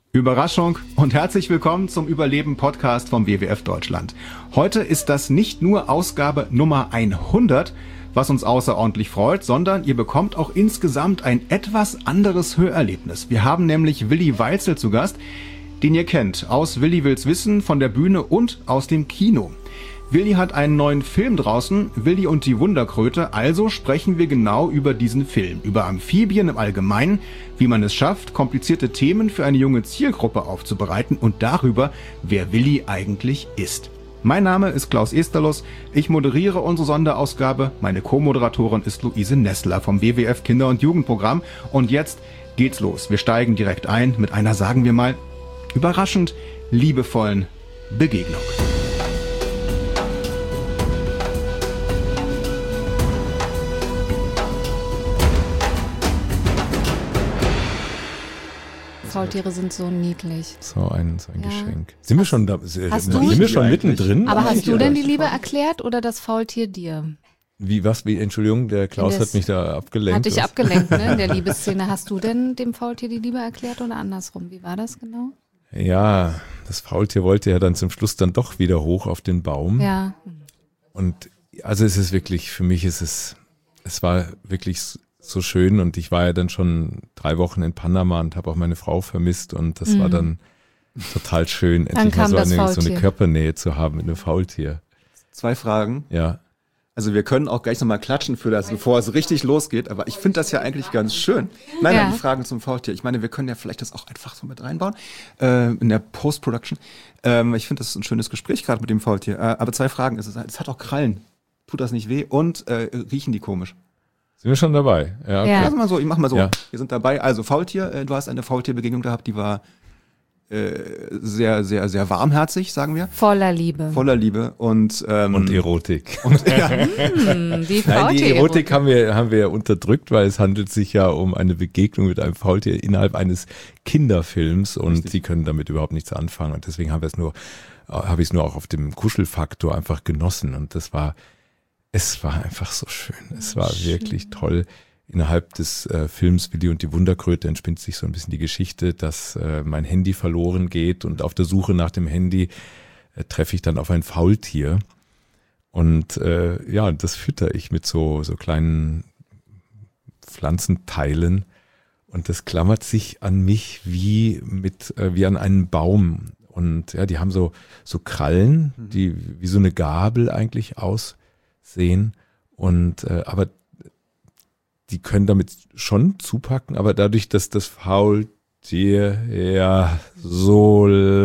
Überraschung und herzlich willkommen zum Überleben-Podcast vom WWF Deutschland. Heute ist das nicht nur Ausgabe Nummer 100, was uns außerordentlich freut, sondern ihr bekommt auch insgesamt ein etwas anderes Hörerlebnis. Wir haben nämlich Willi Weitzel zu Gast, den ihr kennt aus Willi will's wissen, von der Bühne und aus dem Kino. Willi hat einen neuen Film draußen, Willi und die Wunderkröte, also sprechen wir genau über diesen Film, über Amphibien im Allgemeinen, wie man es schafft, komplizierte Themen für eine junge Zielgruppe aufzubereiten und darüber, wer Willi eigentlich ist. Mein Name ist Klaus Esterlos, ich moderiere unsere Sonderausgabe, meine Co-Moderatorin ist Luise Nessler vom WWF Kinder- und Jugendprogramm und jetzt geht's los. Wir steigen direkt ein mit einer, sagen wir mal, überraschend liebevollen Begegnung. Faultiere sind so niedlich. So ein Geschenk. Sind wir schon da? Sind du- wir schon mittendrin? Aber hast du denn die Liebe erklärt oder das Faultier dir? Entschuldigung, der Klaus hat mich da abgelenkt. Hat dich abgelenkt, ne, in der Liebesszene. Hast du denn dem Faultier die Liebe erklärt oder andersrum? Wie war das genau? Ja, das Faultier wollte ja dann zum Schluss dann doch wieder hoch auf den Baum. Ja. Und also es ist wirklich, für mich es war wirklich so schön und ich war ja dann schon 3 Wochen in Panama und habe auch meine Frau vermisst und das war dann total schön, endlich mal so eine Körpernähe zu haben mit einem Faultier. 2 Fragen. Ja. Also wir können auch gleich nochmal klatschen für das, bevor es richtig losgeht, aber ich finde das ja eigentlich ganz schön. Nein, die Fragen zum Faultier. Ich meine, wir können ja vielleicht das auch einfach so mit reinbauen in der Post-Production. Ich finde, das ist ein schönes Gespräch gerade mit dem Faultier. Aber 2 Fragen. Es hat auch Krallen. Tut das nicht weh? Und riechen die komisch? Sind wir schon dabei? Ja, okay. Also mal so, ich mach mal so. Ja. Wir sind dabei. Also Faultier, du hast eine Faultierbegegnung gehabt, die war sehr, sehr, sehr warmherzig, sagen wir. Voller Liebe. Voller Liebe und Erotik. Die Nein, die Erotik haben wir unterdrückt, weil es handelt sich ja um eine Begegnung mit einem Faultier innerhalb eines Kinderfilms und Richtig. sie können damit überhaupt nichts anfangen und deswegen habe ich es nur auch auf dem Kuschelfaktor einfach genossen und es war einfach so schön. Es war wirklich toll. Innerhalb des Films Willi und die Wunderkröte entspinnt sich so ein bisschen die Geschichte, dass mein Handy verloren geht und auf der Suche nach dem Handy treffe ich dann auf ein Faultier und das fütter ich mit so kleinen Pflanzenteilen und das klammert sich an mich wie an einen Baum und ja, die haben so Krallen, die wie so eine Gabel eigentlich aussehen und aber die können damit schon zupacken, aber dadurch, dass das Faultier ja so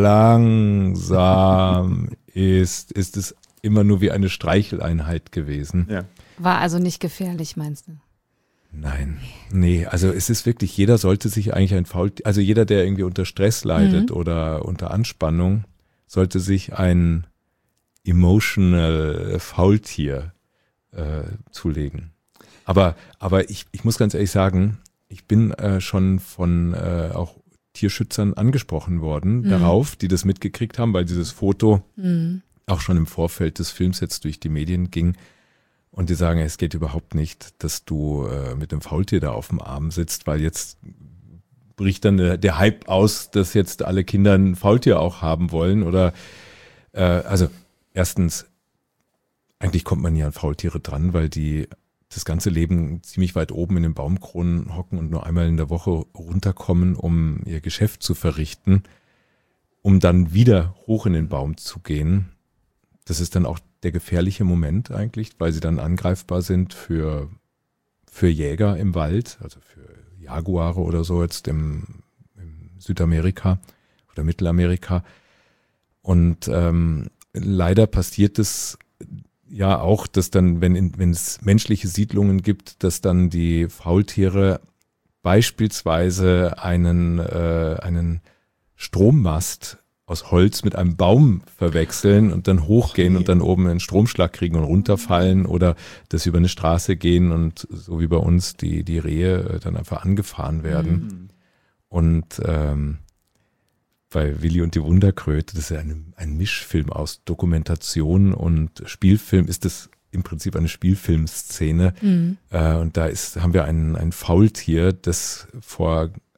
langsam ist es immer nur wie eine Streicheleinheit gewesen. ja. War also nicht gefährlich, meinst du? Nein, nee, also es ist wirklich, jeder sollte sich eigentlich ein Faultier, also jeder, der irgendwie unter Stress leidet oder unter Anspannung, sollte sich ein emotional Faultier zulegen. Aber ich muss ganz ehrlich sagen, ich bin schon von auch Tierschützern angesprochen worden darauf, die das mitgekriegt haben, weil dieses Foto auch schon im Vorfeld des Films jetzt durch die Medien ging. Und die sagen, es geht überhaupt nicht, dass du mit dem Faultier da auf dem Arm sitzt, weil jetzt bricht dann der Hype aus, dass jetzt alle Kinder ein Faultier auch haben wollen. Oder also erstens, eigentlich kommt man nie an Faultiere dran, weil die das ganze Leben ziemlich weit oben in den Baumkronen hocken und nur einmal in der Woche runterkommen, um ihr Geschäft zu verrichten, um dann wieder hoch in den Baum zu gehen. Das ist dann auch der gefährliche Moment eigentlich, weil sie dann angreifbar sind für Jäger im Wald, also für Jaguare oder so jetzt im Südamerika oder Mittelamerika. Und leider passiert es ja auch, dass dann, wenn es menschliche Siedlungen gibt, dass dann die Faultiere beispielsweise einen Strommast aus Holz mit einem Baum verwechseln und dann hochgehen und dann oben einen Stromschlag kriegen und runterfallen oder dass sie über eine Straße gehen und so wie bei uns die Rehe dann einfach angefahren werden. Und bei Willi und die Wunderkröte, das ist ja ein Mischfilm aus Dokumentation und Spielfilm, ist das im Prinzip eine Spielfilmszene. Und da haben wir ein Faultier, das vor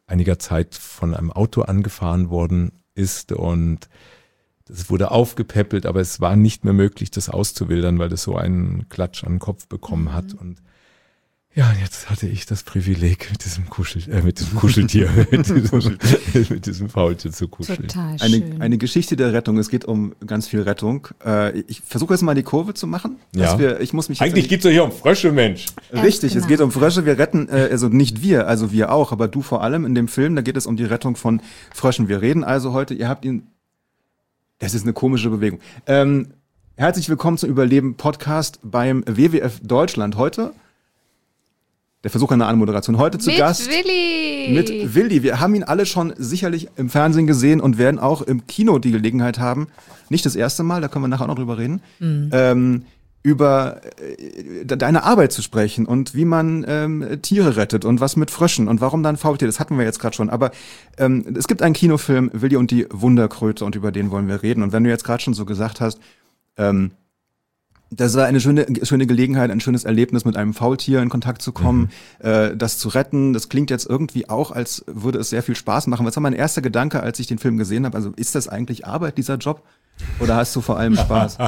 einiger Zeit von einem Auto angefahren worden ist und das wurde aufgepäppelt, aber es war nicht mehr möglich, das auszuwildern, weil das so einen Klatsch an den Kopf bekommen hat. Und ja, jetzt hatte ich das Privileg, mit diesem Kuscheltier, mit diesem Faultier zu kuscheln. Total schön. Eine Geschichte der Rettung. Es geht um ganz viel Rettung. Ich versuche jetzt mal die Kurve zu machen. Ja. Eigentlich geht's doch hier um Frösche, Mensch. Richtig, genau. Es geht um Frösche. Wir retten, also nicht wir, also wir auch, aber du vor allem in dem Film, da geht es um die Rettung von Fröschen. Wir reden also heute, ihr habt ihn, das ist eine komische Bewegung. Herzlich willkommen zum Überleben-Podcast beim WWF Deutschland. Heute der Versuch einer Anmoderation. Heute zu Gast mit Willi. Wir haben ihn alle schon sicherlich im Fernsehen gesehen und werden auch im Kino die Gelegenheit haben, nicht das erste Mal, da können wir nachher auch noch drüber reden, über deine Arbeit zu sprechen und wie man Tiere rettet und was mit Fröschen und warum dann Faultier, das hatten wir jetzt gerade schon. Aber es gibt einen Kinofilm, Willi und die Wunderkröte, und über den wollen wir reden. Und wenn du jetzt gerade schon so gesagt hast, das war eine schöne Gelegenheit, ein schönes Erlebnis, mit einem Faultier in Kontakt zu kommen, das zu retten. Das klingt jetzt irgendwie auch, als würde es sehr viel Spaß machen. Was war mein erster Gedanke, als ich den Film gesehen habe? Also ist das eigentlich Arbeit, dieser Job? Oder hast du vor allem Spaß?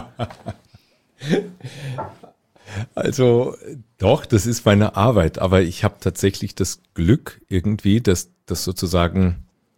Also doch, das ist meine Arbeit. Aber ich habe tatsächlich das Glück irgendwie, dass das sozusagen,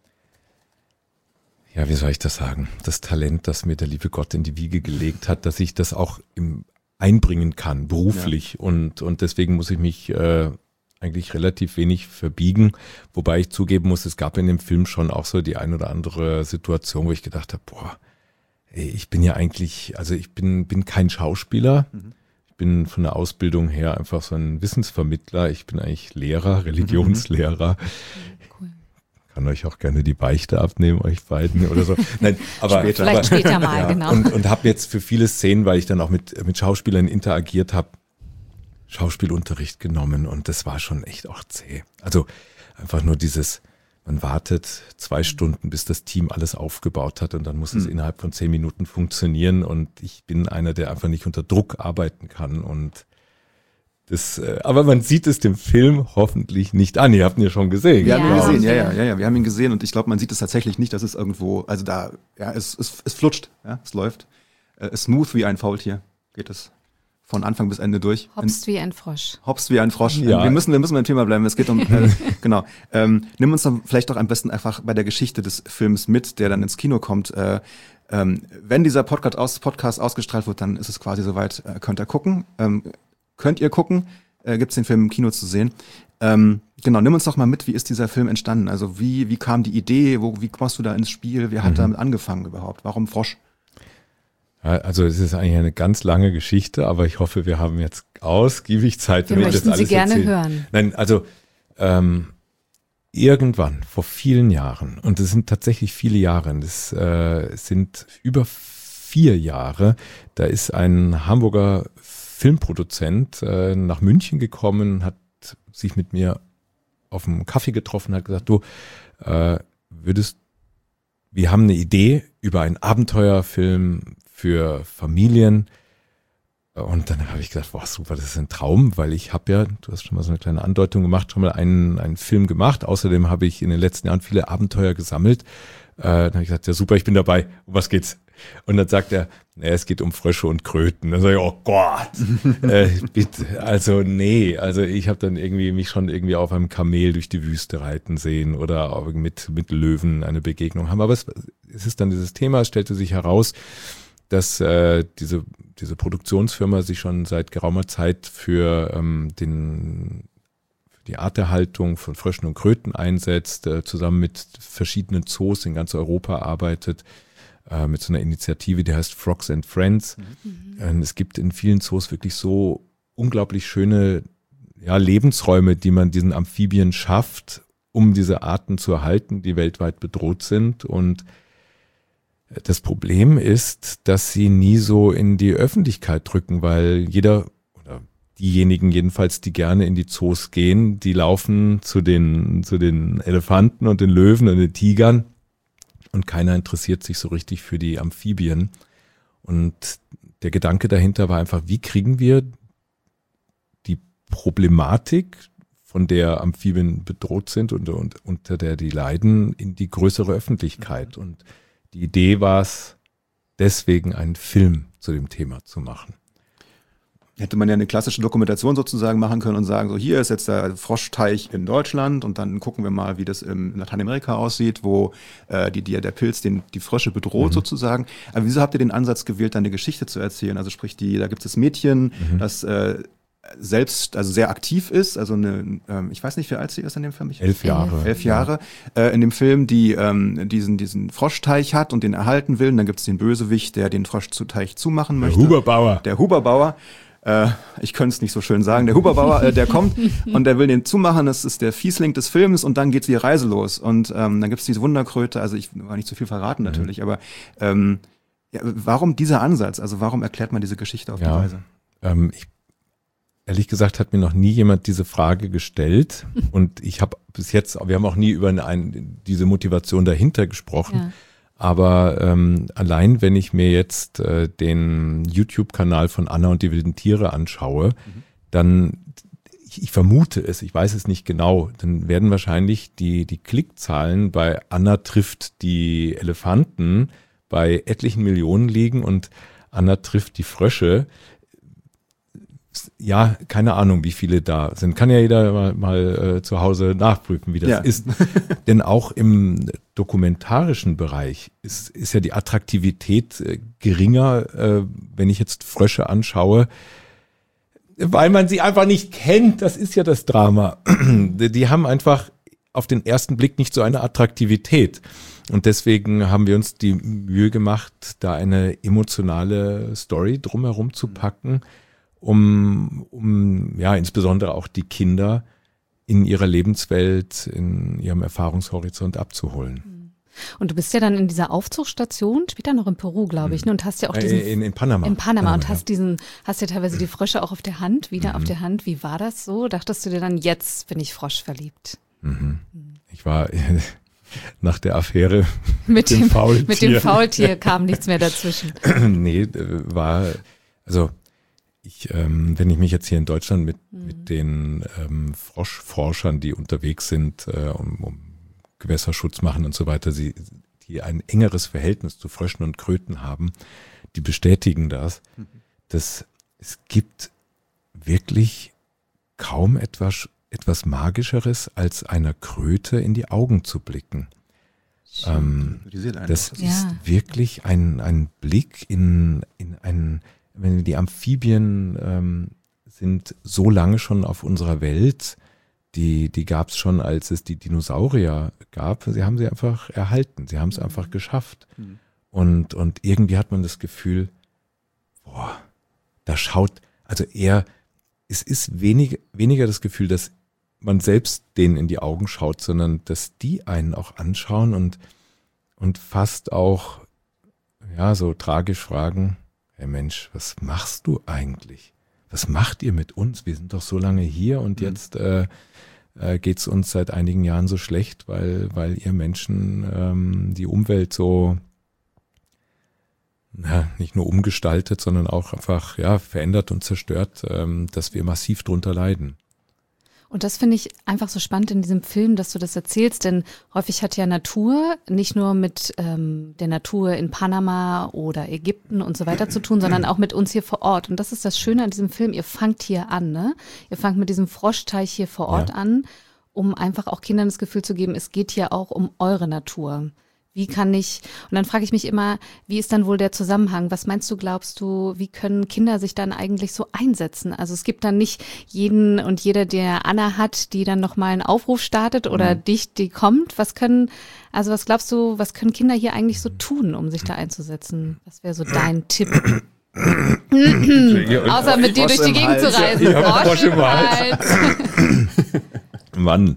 ja, wie soll ich das sagen? Das Talent, das mir der liebe Gott in die Wiege gelegt hat, dass ich das auch einbringen kann, beruflich. Ja. Und deswegen muss ich mich eigentlich relativ wenig verbiegen. Wobei ich zugeben muss, es gab in dem Film schon auch so die ein oder andere Situation, wo ich gedacht habe, boah, ey, ich bin ja eigentlich, also ich bin kein Schauspieler. Ich bin von der Ausbildung her einfach so ein Wissensvermittler. Ich bin eigentlich Lehrer, Religionslehrer. Kann euch auch gerne die Beichte abnehmen, euch beiden oder so. Nein, aber vielleicht später mal, ja, genau. Und habe jetzt für viele Szenen, weil ich dann auch mit Schauspielern interagiert habe, Schauspielunterricht genommen, und das war schon echt auch zäh. Also einfach nur dieses, man wartet 2 Stunden, bis das Team alles aufgebaut hat, und dann muss es innerhalb von 10 Minuten funktionieren, und ich bin einer, der einfach nicht unter Druck arbeiten kann, und das, aber man sieht es dem Film hoffentlich nicht an. Ihr habt ihn ja schon gesehen. Wir haben ihn gesehen, ja. Wir haben ihn gesehen, und ich glaube, man sieht es tatsächlich nicht, dass es irgendwo, also da, ja, es flutscht, ja, es läuft. Smooth wie ein Faultier geht es von Anfang bis Ende durch. Hopst wie ein Frosch. Hopst wie ein Frosch. Ja. Wir müssen beim Thema bleiben. Es geht um, genau. Nimm uns dann vielleicht doch am besten einfach bei der Geschichte des Films mit, der dann ins Kino kommt. Wenn dieser Podcast ausgestrahlt wird, dann ist es quasi soweit, könnt ihr gucken. Gibt's den Film im Kino zu sehen. Genau, nimm uns doch mal mit, wie ist dieser Film entstanden? Also wie kam die Idee, wie kommst du da ins Spiel? Wer hat damit angefangen überhaupt? Warum Frosch? Ja, also es ist eigentlich eine ganz lange Geschichte, aber ich hoffe, wir haben jetzt ausgiebig Zeit, wir möchten sie gerne hören. Nein, also irgendwann, vor vielen Jahren, und es sind tatsächlich viele Jahre, das sind über 4 Jahre, da ist ein Hamburger Filmproduzent nach München gekommen, hat sich mit mir auf einen Kaffee getroffen, hat gesagt, du, wir haben eine Idee über einen Abenteuerfilm für Familien. Und dann habe ich gedacht, boah, super, das ist ein Traum, weil ich habe ja, du hast schon mal so eine kleine Andeutung gemacht, schon mal einen Film gemacht. Außerdem habe ich in den letzten Jahren viele Abenteuer gesammelt. Dann habe ich gesagt, ja super, ich bin dabei. Um was geht's? Und dann sagt er, es geht um Frösche und Kröten. Dann sage ich, oh Gott, bitte, also nee. Also ich habe dann mich schon auf einem Kamel durch die Wüste reiten sehen oder auch mit Löwen eine Begegnung haben. Aber es ist dann dieses Thema, es stellte sich heraus, dass diese Produktionsfirma sich schon seit geraumer Zeit für die Arterhaltung von Fröschen und Kröten einsetzt, zusammen mit verschiedenen Zoos in ganz Europa arbeitet, mit so einer Initiative, die heißt Frogs and Friends. Es gibt in vielen Zoos wirklich so unglaublich schöne Lebensräume, die man diesen Amphibien schafft, um diese Arten zu erhalten, die weltweit bedroht sind. Und das Problem ist, dass sie nie so in die Öffentlichkeit drücken, weil jeder oder diejenigen jedenfalls, die gerne in die Zoos gehen, die laufen zu den Elefanten und den Löwen und den Tigern, und keiner interessiert sich so richtig für die Amphibien. Und der Gedanke dahinter war einfach, wie kriegen wir die Problematik von der Amphibien bedroht sind und unter der die leiden, in die größere Öffentlichkeit. Und die Idee war es, deswegen einen Film zu dem Thema zu machen. Hätte man ja eine klassische Dokumentation sozusagen machen können und sagen, so hier ist jetzt der Froschteich in Deutschland und dann gucken wir mal, wie das in Lateinamerika aussieht, wo der Pilz die Frösche bedroht sozusagen. Aber wieso habt ihr den Ansatz gewählt, dann eine Geschichte zu erzählen? Also sprich, da gibt es das Mädchen, das selbst, also sehr aktiv ist, also ich weiß nicht, wie alt sie ist in dem Film. 11 Jahre. 11 Jahre. In dem Film, die diesen Froschteich hat und den erhalten will. Und dann gibt es den Bösewicht, der den Froschteich zumachen möchte. Der Huberbauer. Ich könnte es nicht so schön sagen. Der Huberbauer, der kommt und der will den zumachen. Das ist der Fiesling des Films und dann geht die Reise los. Und dann gibt es diese Wunderkröte. Also ich will nicht zu viel verraten natürlich, aber warum dieser Ansatz? Also warum erklärt man diese Geschichte auf die Weise? Ehrlich gesagt hat mir noch nie jemand diese Frage gestellt und ich habe bis jetzt, wir haben auch nie über diese Motivation dahinter gesprochen. Ja. Aber allein, wenn ich mir jetzt den YouTube-Kanal von Anna und die wilden Tiere anschaue, dann, ich vermute es, ich weiß es nicht genau, dann werden wahrscheinlich die Klickzahlen bei Anna trifft die Elefanten bei etlichen Millionen liegen und Anna trifft die Frösche. Ja, keine Ahnung, wie viele da sind. Kann ja jeder mal zu Hause nachprüfen, wie das ist. Denn auch im dokumentarischen Bereich ist ja die Attraktivität geringer, wenn ich jetzt Frösche anschaue, weil man sie einfach nicht kennt. Das ist ja das Drama. Die haben einfach auf den ersten Blick nicht so eine Attraktivität. Und deswegen haben wir uns die Mühe gemacht, da eine emotionale Story drumherum zu packen, um insbesondere auch die Kinder in ihrer Lebenswelt, in ihrem Erfahrungshorizont abzuholen. Und du bist ja dann in dieser Aufzuchtstation, später noch in Peru, glaube ich, ne? Und hast ja auch diesen in Panama. In Panama und hast ja teilweise die Frösche auch auf der Hand, auf der Hand. Wie war das so? Dachtest du dir dann, jetzt bin ich froschverliebt? Ich war nach der Affäre mit dem Faultier. Mit dem Faultier kam nichts mehr dazwischen. Nee, wenn ich mich jetzt hier in Deutschland mit den Froschforschern, die unterwegs sind, um Gewässerschutz machen und so weiter, die ein engeres Verhältnis zu Fröschen und Kröten haben, die bestätigen das, dass es gibt wirklich kaum etwas Magischeres, als einer Kröte in die Augen zu blicken. Das ist wirklich ein Blick in wenn die Amphibien sind so lange schon auf unserer Welt, die gab es schon, als es die Dinosaurier gab. Sie haben sie einfach erhalten, sie haben es einfach geschafft. Und irgendwie hat man das Gefühl, es ist weniger das Gefühl, dass man selbst denen in die Augen schaut, sondern dass die einen auch anschauen und fast auch so tragisch fragen, hey Mensch, was machst du eigentlich? Was macht ihr mit uns? Wir sind doch so lange hier und jetzt geht's uns seit einigen Jahren so schlecht, weil ihr Menschen die Umwelt so nicht nur umgestaltet, sondern auch einfach verändert und zerstört, dass wir massiv drunter leiden. Und das finde ich einfach so spannend in diesem Film, dass du das erzählst, denn häufig hat ja Natur nicht nur mit der Natur in Panama oder Ägypten und so weiter zu tun, sondern auch mit uns hier vor Ort. Und das ist das Schöne an diesem Film, ihr fangt hier an, ne? Ihr fangt mit diesem Froschteich hier vor Ort an, um einfach auch Kindern das Gefühl zu geben, es geht hier auch um eure Natur. Und dann frage ich mich immer, wie ist dann wohl der Zusammenhang? Was meinst du, glaubst du, wie können Kinder sich dann eigentlich so einsetzen? Also es gibt dann nicht jeden und jeder, der Anna hat, die dann nochmal einen Aufruf startet oder dich, die kommt. Was glaubst du, was können Kinder hier eigentlich so tun, um sich da einzusetzen? Was wäre so dein Tipp? Außer mit dir durch die Gegend zu reisen. Frosch im Hals. Mann.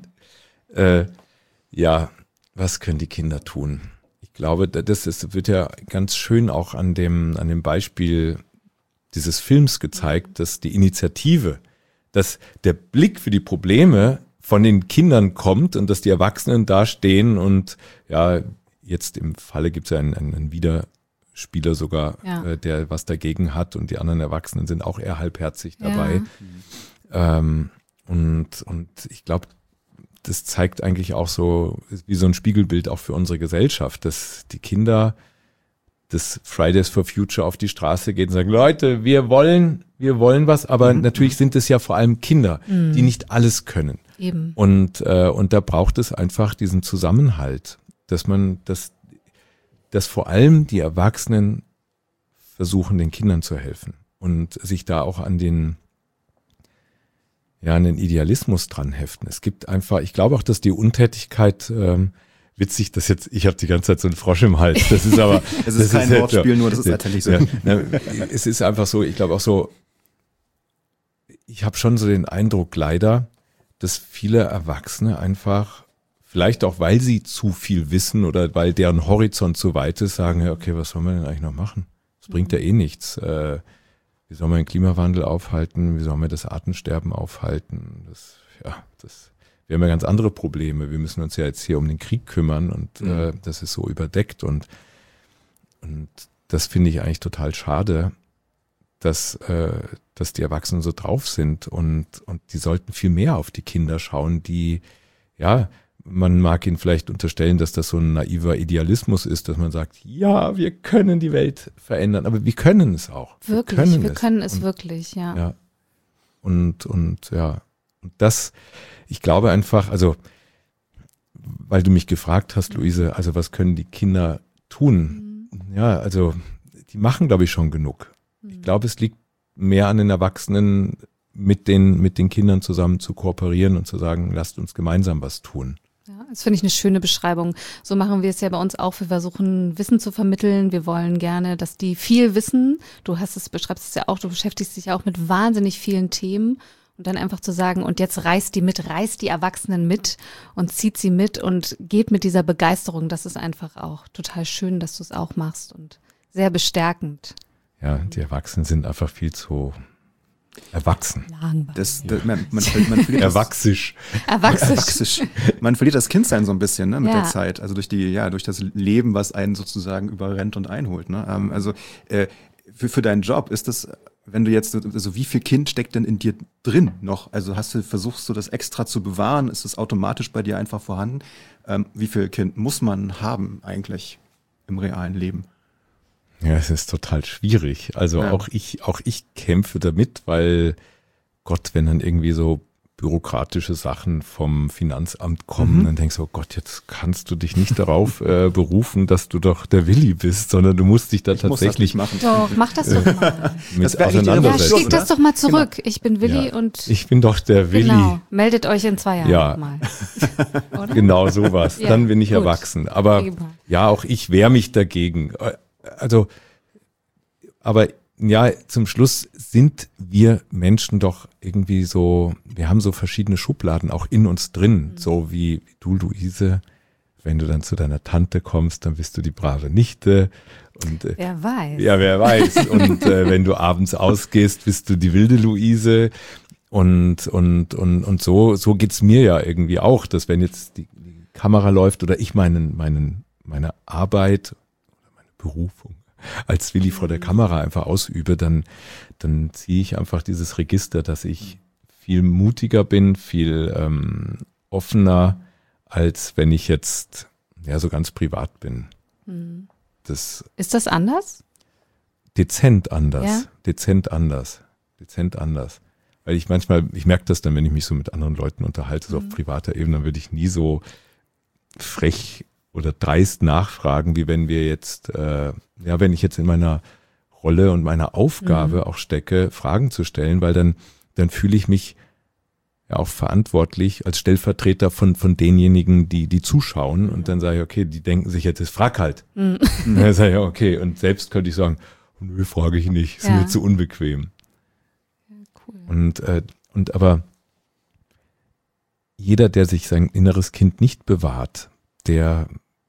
Was können die Kinder tun? Ich glaube, das wird ja ganz schön auch an dem Beispiel dieses Films gezeigt, dass die Initiative, dass der Blick für die Probleme von den Kindern kommt und dass die Erwachsenen da stehen und jetzt im Falle gibt es ja einen Widerspieler sogar, der was dagegen hat und die anderen Erwachsenen sind auch eher halbherzig dabei. Und ich glaube, das zeigt eigentlich auch so, wie so ein Spiegelbild auch für unsere Gesellschaft, dass die Kinder des Fridays for Future auf die Straße gehen und sagen, Leute, wir wollen was, aber natürlich sind es ja vor allem Kinder, die nicht alles können. Eben. Und da braucht es einfach diesen Zusammenhalt, dass vor allem die Erwachsenen versuchen, den Kindern zu helfen und sich da auch an den Idealismus dran heften. Es gibt einfach, ich glaube auch, dass die Untätigkeit, witzig, dass jetzt, ich habe die ganze Zeit so einen Frosch im Hals, das ist aber... Es ist kein Wortspiel, nur das ist tatsächlich so. Es ist einfach so, ich glaube auch so, ich habe schon so den Eindruck leider, dass viele Erwachsene einfach, vielleicht auch weil sie zu viel wissen oder weil deren Horizont zu weit ist, sagen, ja, okay, was sollen wir denn eigentlich noch machen? Das bringt ja eh nichts. Wie soll man den Klimawandel aufhalten? Wie soll man das Artensterben aufhalten? Wir haben ja ganz andere Probleme. Wir müssen uns ja jetzt hier um den Krieg kümmern und das ist so überdeckt und das finde ich eigentlich total schade, dass die Erwachsenen so drauf sind und die sollten viel mehr auf die Kinder schauen, die, ja, man mag ihnen vielleicht unterstellen, dass das so ein naiver Idealismus ist, dass man sagt, ja, wir können die Welt verändern, aber wir können es auch. Wirklich, wir können es wirklich, ja. Ja. Und das, ich glaube einfach, also, weil du mich gefragt hast, Luise, also was können die Kinder tun? Ja, also, die machen, glaube ich, schon genug. Ich glaube, es liegt mehr an den Erwachsenen, mit den Kindern zusammen zu kooperieren und zu sagen, lasst uns gemeinsam was tun. Ja, das finde ich eine schöne Beschreibung. So machen wir es ja bei uns auch. Wir versuchen, Wissen zu vermitteln. Wir wollen gerne, dass die viel wissen. Beschreibst es ja auch, du beschäftigst dich ja auch mit wahnsinnig vielen Themen. Und dann einfach zu sagen, und jetzt reißt die Erwachsenen mit und zieht sie mit und geht mit dieser Begeisterung. Das ist einfach auch total schön, dass du es auch machst und sehr bestärkend. Ja, die Erwachsenen sind einfach viel zu erwachsen. Man verliert Erwachsisch. Man verliert das Kindsein so ein bisschen, ne, mit der Zeit. Also durch das Leben, was einen sozusagen überrennt und einholt. Ne? Also für deinen Job ist das, wenn du jetzt, also wie viel Kind steckt denn in dir drin noch? Also versuchst du das extra zu bewahren? Ist das automatisch bei dir einfach vorhanden? Wie viel Kind muss man haben eigentlich im realen Leben? Ja, es ist total schwierig. Also auch ich kämpfe damit, weil Gott, wenn dann irgendwie so bürokratische Sachen vom Finanzamt kommen, dann denkst du, oh Gott, jetzt kannst du dich nicht darauf berufen, dass du doch der Willi bist, sondern du musst dich da tatsächlich machen. Doch, mach das doch mal. Mit auseinandersetzen. Ja, schick das doch mal zurück. Genau. Ich bin Willi und... Ich bin doch der Willi. Genau, meldet euch in 2 Jahren mal. Oder? Genau sowas. Ja, dann bin ich erwachsen. Aber ja, auch ich wehre mich dagegen. Also, aber ja, zum Schluss sind wir Menschen doch irgendwie so, wir haben so verschiedene Schubladen auch in uns drin, so wie du, Luise, wenn du dann zu deiner Tante kommst, dann bist du die brave Nichte. Und, wer weiß. Ja, wer weiß. Und wenn du abends ausgehst, bist du die wilde Luise. Und so geht's mir ja irgendwie auch, dass wenn jetzt die Kamera läuft oder ich meine Arbeit, meine Berufung als Willi vor der Kamera einfach ausübe, dann ziehe ich einfach dieses Register, dass ich viel mutiger bin, viel offener, als wenn ich jetzt so ganz privat bin. Ist das anders? Dezent anders. Weil ich merke das dann, wenn ich mich so mit anderen Leuten unterhalte, so auf privater Ebene, dann würde ich nie so frech oder dreist nachfragen, wie wenn wir jetzt, wenn ich jetzt in meiner Rolle und meiner Aufgabe auch stecke, Fragen zu stellen, weil dann fühle ich mich ja auch verantwortlich als Stellvertreter von denjenigen, die zuschauen, und dann sage ich, okay, die denken sich jetzt, frag halt. Und dann sage ich, okay, und selbst könnte ich sagen, nö, frage ich nicht, ist mir zu unbequem. Ja, cool. Und aber jeder, der sich sein inneres Kind nicht bewahrt, der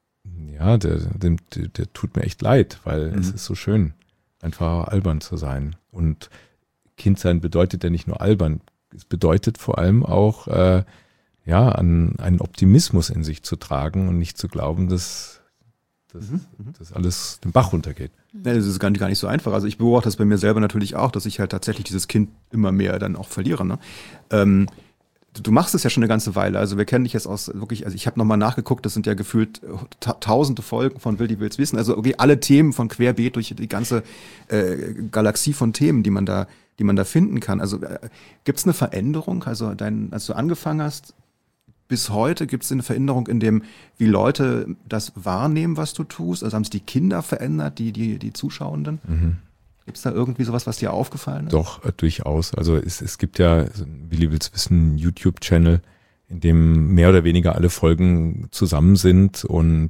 tut mir echt leid, weil es ist so schön, einfach albern zu sein. Und Kindsein bedeutet ja nicht nur albern, es bedeutet vor allem auch, an einen Optimismus in sich zu tragen und nicht zu glauben, dass alles den Bach runtergeht. Ja, das ist gar nicht so einfach. Also ich beobachte das bei mir selber natürlich auch, dass ich halt tatsächlich dieses Kind immer mehr dann auch verliere. Ne? du machst es ja schon eine ganze Weile. Also wir kennen dich jetzt aus wirklich, also ich habe nochmal nachgeguckt, das sind ja gefühlt tausende Folgen von Willi will's wissen. Also okay, alle Themen von querbeet durch die ganze Galaxie von Themen, die man da finden kann. Also gibt es eine Veränderung? Also als du angefangen hast, bis heute gibt es eine Veränderung in dem, wie Leute das wahrnehmen, was du tust? Also haben sich die Kinder verändert, die Zuschauenden? Mhm. Gibt es da irgendwie sowas, was dir aufgefallen ist? Doch, durchaus. Also es gibt ja, Willi will's wissen, YouTube-Channel, in dem mehr oder weniger alle Folgen zusammen sind. Und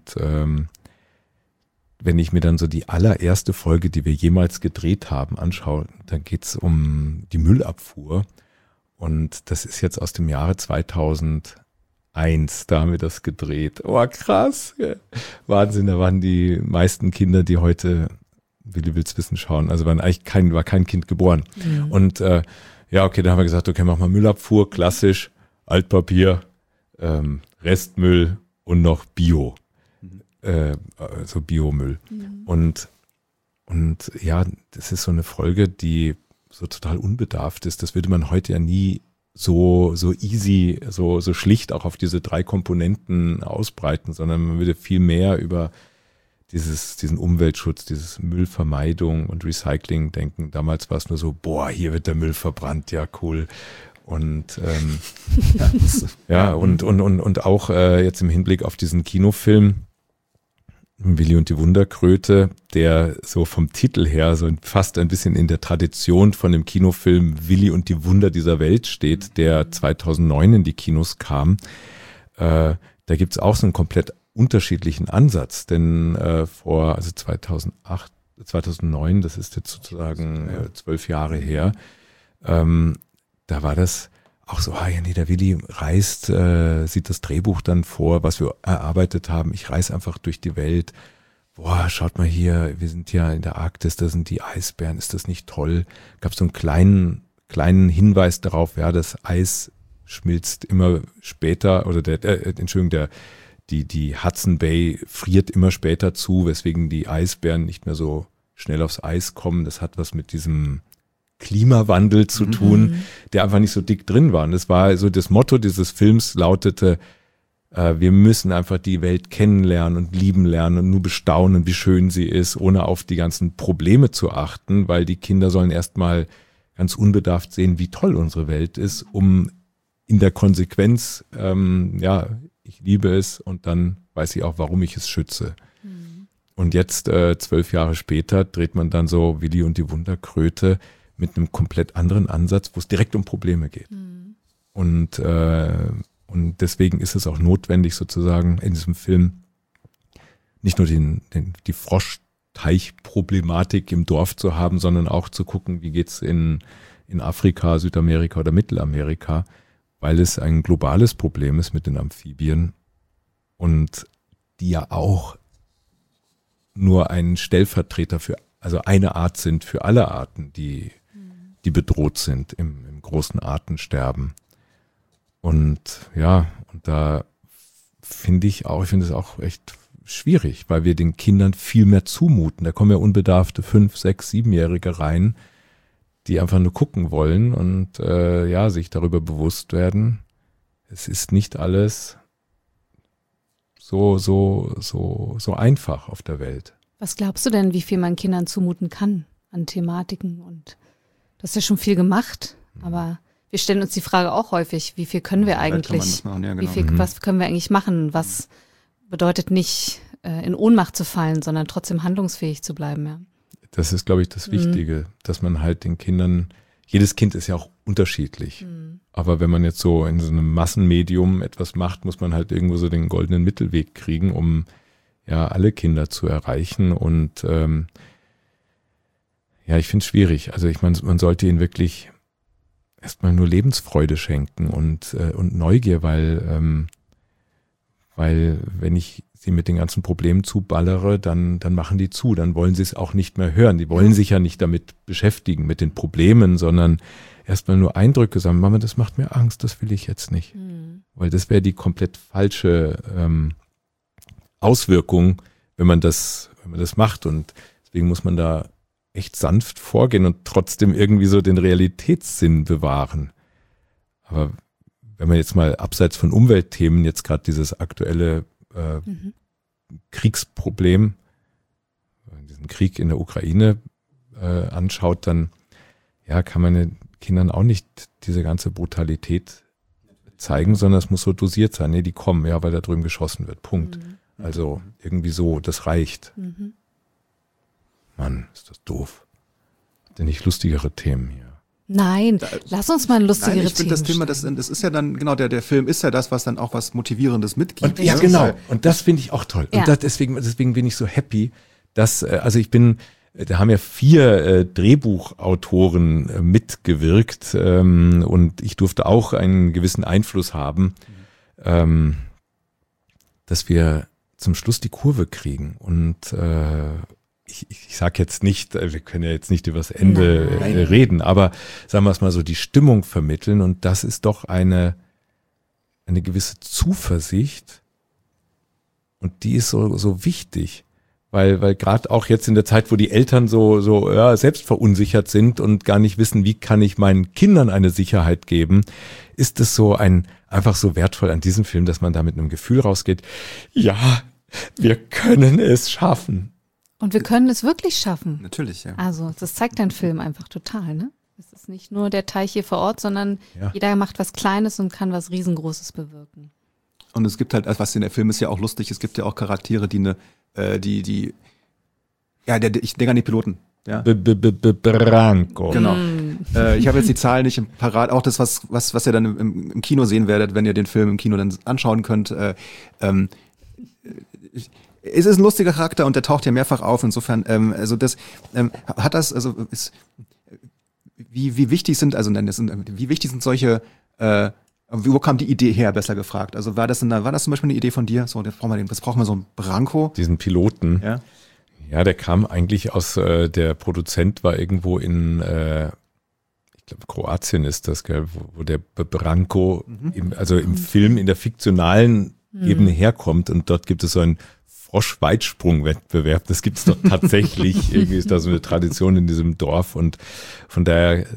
wenn ich mir dann so die allererste Folge, die wir jemals gedreht haben, anschaue, dann geht's um die Müllabfuhr. Und das ist jetzt aus dem Jahre 2001, da haben wir das gedreht. Oh, krass. Wahnsinn, da waren die meisten Kinder, die heute Willi will's wissen schauen, also war kein Kind geboren. Ja. Und okay, dann haben wir gesagt, okay, mach mal Müllabfuhr, klassisch, Altpapier, Restmüll und noch Bio, so Biomüll. Mhm. Und ja, das ist so eine Folge, die so total unbedarft ist. Das würde man heute ja nie so easy, so schlicht auch auf diese 3 Komponenten ausbreiten, sondern man würde viel mehr über diesen Umweltschutz, dieses Müllvermeidung und Recycling denken. Damals war es nur so, hier wird der Müll verbrannt, ja cool. Und und auch jetzt im Hinblick auf diesen Kinofilm Willi und die Wunderkröte, der so vom Titel her so fast ein bisschen in der Tradition von dem Kinofilm Willi und die Wunder dieser Welt steht, der 2009 in die Kinos kam. Da gibt's auch so einen komplett unterschiedlichen Ansatz, denn 2009, das ist jetzt sozusagen 12 Jahre her, da war das auch so, der Willi reist, sieht das Drehbuch dann vor, was wir erarbeitet haben, ich reise einfach durch die Welt, schaut mal hier, wir sind ja in der Arktis, da sind die Eisbären, ist das nicht toll? Gab so einen kleinen Hinweis darauf, das Eis schmilzt immer später, oder die Hudson Bay friert immer später zu, weswegen die Eisbären nicht mehr so schnell aufs Eis kommen. Das hat was mit diesem Klimawandel zu tun, der einfach nicht so dick drin war. Und das war so das Motto dieses Films lautete, wir müssen einfach die Welt kennenlernen und lieben lernen und nur bestaunen, wie schön sie ist, ohne auf die ganzen Probleme zu achten, weil die Kinder sollen erstmal ganz unbedarft sehen, wie toll unsere Welt ist, um in der Konsequenz, ich liebe es und dann weiß ich auch, warum ich es schütze. Mhm. Und jetzt, 12 Jahre später, dreht man dann so Willi und die Wunderkröte mit einem komplett anderen Ansatz, wo es direkt um Probleme geht. Mhm. Und deswegen ist es auch notwendig, sozusagen in diesem Film nicht nur die Froschteichproblematik im Dorf zu haben, sondern auch zu gucken, wie geht's in Afrika, Südamerika oder Mittelamerika, weil es ein globales Problem ist mit den Amphibien und die ja auch nur ein Stellvertreter also eine Art sind für alle Arten, die bedroht sind im großen Artensterben. Und da finde es auch echt schwierig, weil wir den Kindern viel mehr zumuten. Da kommen ja unbedarfte 5-, 6-, 7-Jährige rein, die einfach nur gucken wollen und sich darüber bewusst werden, es ist nicht alles so einfach auf der Welt. Was glaubst du denn, wie viel man Kindern zumuten kann an Thematiken? Und du hast ja schon viel gemacht, aber wir stellen uns die Frage auch häufig, wie viel können wir eigentlich, was können wir eigentlich machen? Was bedeutet nicht, in Ohnmacht zu fallen, sondern trotzdem handlungsfähig zu bleiben, ja. Das ist, glaube ich, das Wichtige, dass man halt den Kindern, jedes Kind ist ja auch unterschiedlich, aber wenn man jetzt so in so einem Massenmedium etwas macht, muss man halt irgendwo so den goldenen Mittelweg kriegen, um alle Kinder zu erreichen und ich finde es schwierig. Also ich meine, man sollte ihnen wirklich erstmal nur Lebensfreude schenken und Neugier, weil wenn ich sie mit den ganzen Problemen zuballere, dann machen die zu, dann wollen sie es auch nicht mehr hören. Die wollen sich ja nicht damit beschäftigen, mit den Problemen, sondern erstmal nur Eindrücke sagen, Mama, das macht mir Angst, das will ich jetzt nicht. Weil das wäre die komplett falsche Auswirkung, wenn man das macht. Und deswegen muss man da echt sanft vorgehen und trotzdem irgendwie so den Realitätssinn bewahren. Aber wenn man jetzt mal abseits von Umweltthemen jetzt gerade dieses aktuelle Kriegsproblem, diesen Krieg in der Ukraine anschaut, dann ja, kann man den Kindern auch nicht diese ganze Brutalität zeigen, sondern es muss so dosiert sein. Nee, die kommen, ja, weil da drüben geschossen wird. Punkt. Also irgendwie so, das reicht. Mann, ist das doof. Denn nicht lustigere Themen hier. Nein, lass uns mal ein lustigere Nein, ich finde das Thema, das ist ja dann, genau, der Film ist ja das, was dann auch was Motivierendes mitgibt. Und, ja, genau. Und das finde ich auch toll. Ja. Und deswegen bin ich so happy, dass, also da haben ja 4 Drehbuchautoren mitgewirkt und ich durfte auch einen gewissen Einfluss haben, dass wir zum Schluss die Kurve kriegen. Und ich sage jetzt nicht, wir können ja jetzt nicht über das Ende reden, aber sagen wir es mal so, die Stimmung vermitteln und das ist doch eine gewisse Zuversicht und die ist so wichtig. Weil gerade auch jetzt in der Zeit, wo die Eltern so selbst verunsichert sind und gar nicht wissen, wie kann ich meinen Kindern eine Sicherheit geben, ist es so einfach so wertvoll an diesem Film, dass man da mit einem Gefühl rausgeht, ja, wir können es schaffen. Und wir können es wirklich schaffen. Natürlich, ja. Also das zeigt dein Film einfach total, ne? Es ist nicht nur der Teich hier vor Ort, sondern jeder macht was Kleines und kann was Riesengroßes bewirken. Und es gibt halt, was in der Film ist ja auch lustig, es gibt ja auch Charaktere, die ich denke an die Piloten. Ja. Branco. Genau. Ich habe jetzt die Zahlen nicht parat. Auch das, was ihr dann im Kino sehen werdet, wenn ihr den Film im Kino dann anschauen könnt. Es ist ein lustiger Charakter und der taucht ja mehrfach auf. Insofern, wie wichtig sind solche, wo kam die Idee her, besser gefragt? Also war das zum Beispiel eine Idee von dir? So, das brauchen wir so einen Branco. Diesen Piloten. Ja. Ja, der kam eigentlich aus, der Produzent war irgendwo in, ich glaube Kroatien ist das, gell, wo der Branco im Film in der fiktionalen Ebene herkommt und dort gibt es so einen Froschweitsprung-Wettbewerb. Das gibt es doch tatsächlich. Irgendwie ist da so eine Tradition in diesem Dorf und von daher,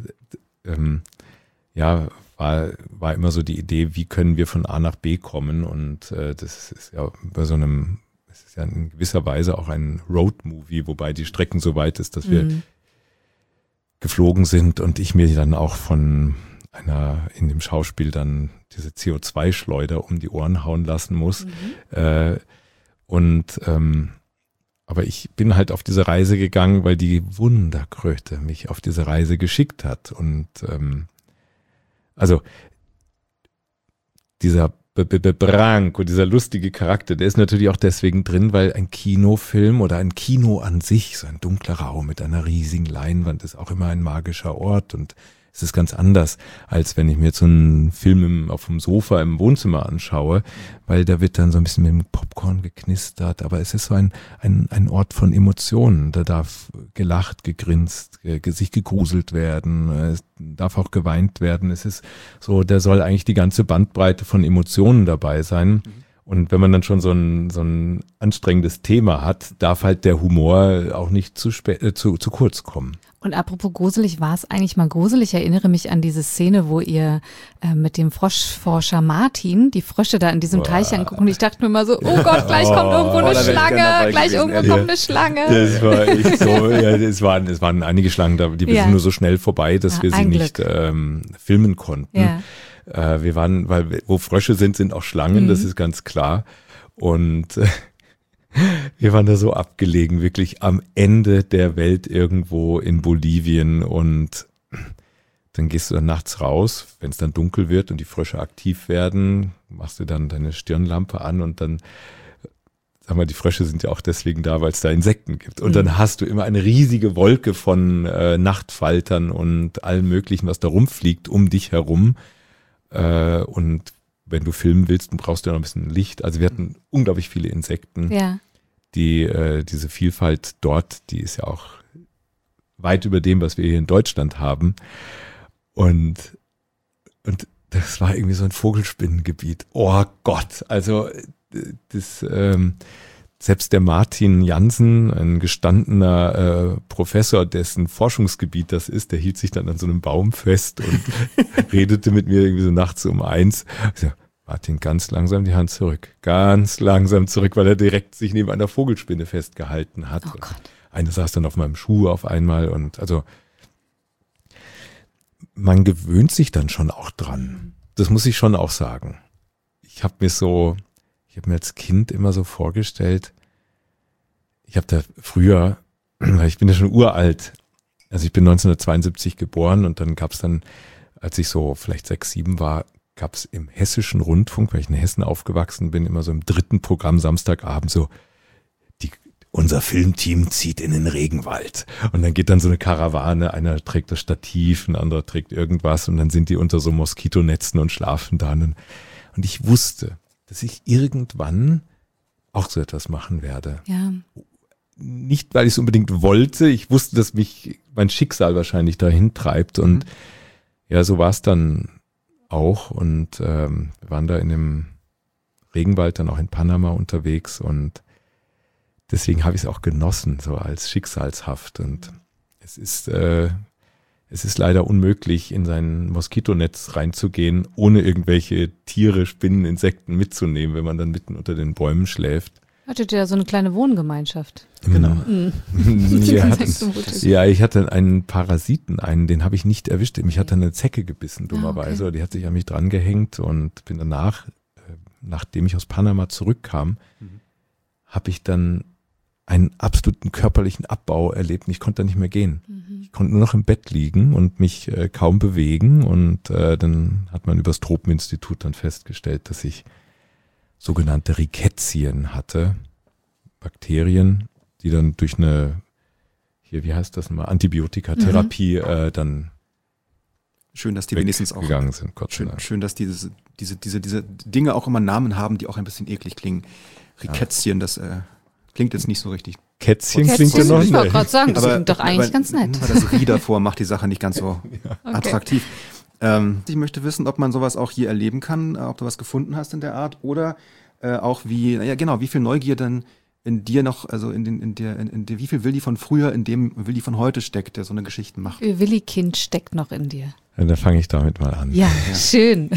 war immer so die Idee, wie können wir von A nach B kommen und das ist ja bei so einem, es ist ja in gewisser Weise auch ein Road-Movie, wobei die Strecken so weit ist, dass wir geflogen sind und ich mir dann auch von in dem Schauspiel dann diese CO2-Schleuder um die Ohren hauen lassen muss. Aber ich bin halt auf diese Reise gegangen, weil die Wunderkröte mich auf diese Reise geschickt hat und also dieser Branco, dieser lustige Charakter, der ist natürlich auch deswegen drin, weil ein Kinofilm oder ein Kino an sich, so ein dunkler Raum mit einer riesigen Leinwand, ist auch immer ein magischer Ort und es ist ganz anders, als wenn ich mir jetzt so einen Film auf dem Sofa im Wohnzimmer anschaue, weil da wird dann so ein bisschen mit dem Popcorn geknistert, aber es ist so ein Ort von Emotionen. Da darf gelacht, gegrinst, sich gegruselt werden, es darf auch geweint werden. Es ist so, da soll eigentlich die ganze Bandbreite von Emotionen dabei sein. Und wenn man dann schon so ein anstrengendes Thema hat, darf halt der Humor auch nicht zu kurz kommen. Und apropos gruselig, war es eigentlich mal gruselig? Ich erinnere mich an diese Szene, wo ihr mit dem Froschforscher Martin die Frösche da in diesem Teich angucken. Und ich dachte mir mal so, oh Gott, gleich kommt irgendwo eine Schlange, gleich irgendwo kommt eine Schlange. Das war echt so, ja, es waren einige Schlangen da, die sind nur so schnell vorbei, dass wir sie nicht filmen konnten. Ja. Wir waren, weil wo Frösche sind auch Schlangen, das ist ganz klar. Und wir waren da so abgelegen, wirklich am Ende der Welt irgendwo in Bolivien und dann gehst du dann nachts raus, wenn es dann dunkel wird und die Frösche aktiv werden, machst du dann deine Stirnlampe an und dann, sag mal, die Frösche sind ja auch deswegen da, weil es da Insekten gibt und dann hast du immer eine riesige Wolke von Nachtfaltern und allem möglichen, was da rumfliegt um dich herum und wenn du filmen willst, brauchst du ja noch ein bisschen Licht. Also wir hatten unglaublich viele Insekten. Ja. Diese Vielfalt dort, die ist ja auch weit über dem, was wir hier in Deutschland haben. Und das war irgendwie so ein Vogelspinnengebiet. Oh Gott, also selbst der Martin Jansen, ein gestandener Professor, dessen Forschungsgebiet das ist, der hielt sich dann an so einem Baum fest und redete mit mir irgendwie so nachts um 1. Ich so, Martin, ganz langsam die Hand zurück, ganz langsam zurück, weil er direkt sich neben einer Vogelspinne festgehalten hat. Oh Gott. Eine saß dann auf meinem Schuh auf einmal und also man gewöhnt sich dann schon auch dran. Das muss ich schon auch sagen. Ich habe mir als Kind immer so vorgestellt, ich habe da früher, weil ich bin ja schon uralt, also ich bin 1972 geboren und dann gab es dann, als ich so vielleicht 6, 7 war, gab es im Hessischen Rundfunk, weil ich in Hessen aufgewachsen bin, immer so im 3. Programm Samstagabend so, unser Filmteam zieht in den Regenwald. Und dann geht dann so eine Karawane, einer trägt das Stativ, ein anderer trägt irgendwas und dann sind die unter so Moskitonetzen und schlafen dann. Und ich wusste, dass ich irgendwann auch so etwas machen werde. Ja. Nicht, weil ich es unbedingt wollte. Ich wusste, dass mich mein Schicksal wahrscheinlich dahin treibt. Und ja, so war es dann auch. Und wir waren da in dem Regenwald dann auch in Panama unterwegs und deswegen habe ich es auch genossen, so als schicksalshaft. Und es ist leider unmöglich, in sein Moskitonetz reinzugehen, ohne irgendwelche Tiere, Spinnen, Insekten mitzunehmen, wenn man dann mitten unter den Bäumen schläft. Hattet ihr ja so eine kleine Wohngemeinschaft? Genau. Ich hatte einen Parasiten, den habe ich nicht erwischt. Mich hat eine Zecke gebissen, dummerweise. Okay. Die hat sich an mich dran gehängt und bin danach, nachdem ich aus Panama zurückkam, habe ich dann einen absoluten körperlichen Abbau erlebt und ich konnte da nicht mehr gehen. Ich konnte nur noch im Bett liegen und mich kaum bewegen und dann hat man übers Tropeninstitut dann festgestellt, dass ich sogenannte Rickettien hatte, Bakterien, die dann durch eine, wie heißt das mal, Antibiotikatherapie dann schön, dass die wenigstens auch gegangen sind. Gott sei Dank. Schön, dass diese Dinge auch immer Namen haben, die auch ein bisschen eklig klingen. Rickettien, das klingt jetzt nicht so richtig. Kätzchen klingt ja noch ich wollte nicht. gerade sagen, das klingt doch eigentlich ganz nett. Aber das Rie davor macht die Sache nicht ganz so attraktiv. Ich möchte wissen, ob man sowas auch hier erleben kann, ob du was gefunden hast in der Art oder auch wie viel Neugier denn in dir noch, also in dir, wie viel Willi von früher in dem Willi von heute steckt, der so eine Geschichte macht. Willi-Kind steckt noch in dir. Ja, dann fange ich damit mal an. Ja, schön.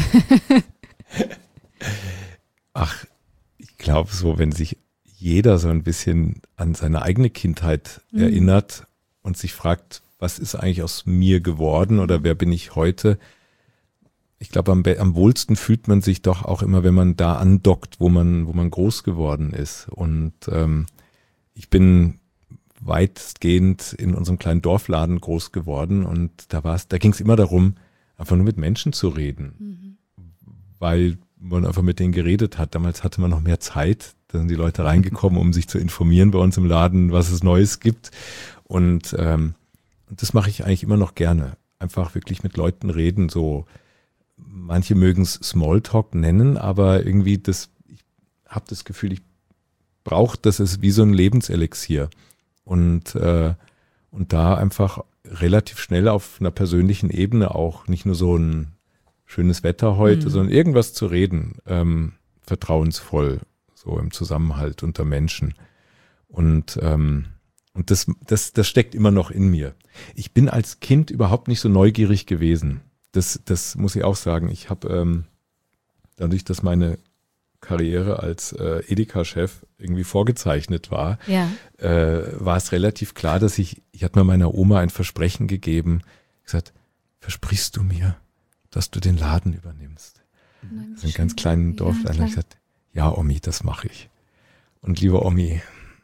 Ach, ich glaube so, wenn sich jeder so ein bisschen an seine eigene Kindheit erinnert und sich fragt, was ist eigentlich aus mir geworden oder wer bin ich heute? Ich glaube, am wohlsten fühlt man sich doch auch immer, wenn man da andockt, wo man groß geworden ist. Und ich bin weitgehend in unserem kleinen Dorfladen groß geworden und da ging es immer darum, einfach nur mit Menschen zu reden, weil man einfach mit denen geredet hat. Damals hatte man noch mehr Zeit. Da sind die Leute reingekommen, um sich zu informieren bei uns im Laden, was es Neues gibt. Und das mache ich eigentlich immer noch gerne. Einfach wirklich mit Leuten reden. So, manche mögen es Smalltalk nennen, aber irgendwie ich habe das Gefühl, ich brauche das ist wie so ein Lebenselixier. Und da einfach relativ schnell auf einer persönlichen Ebene auch nicht nur so ein schönes Wetter heute, sondern irgendwas zu reden, vertrauensvoll, so im Zusammenhalt unter Menschen. Und das steckt immer noch in mir. Ich bin als Kind überhaupt nicht so neugierig gewesen. Das muss ich auch sagen. Ich habe dadurch, dass meine Karriere als Edeka-Chef irgendwie vorgezeichnet war, war es relativ klar, dass ich hatte mir meiner Oma ein Versprechen gegeben, gesagt, versprichst du mir, dass du den Laden übernimmst? Nein, so einen ganz kleinen Dorf. Dann habe ich gesagt, ja, Omi, das mache ich. Und lieber Omi,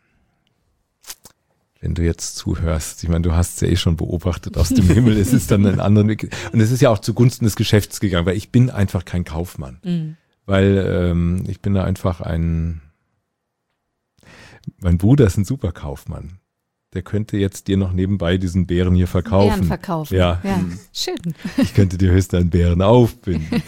wenn du jetzt zuhörst, ich meine, du hast es ja eh schon beobachtet aus dem Himmel, es ist dann ein anderer Weg. Und es ist ja auch zugunsten des Geschäfts gegangen, weil ich bin einfach kein Kaufmann. Weil ich bin da einfach mein Bruder ist ein super Kaufmann. Der könnte jetzt dir noch nebenbei diesen Bären hier verkaufen. Bären verkaufen. Ja. Schön. Ich könnte dir höchstens einen Bären aufbinden.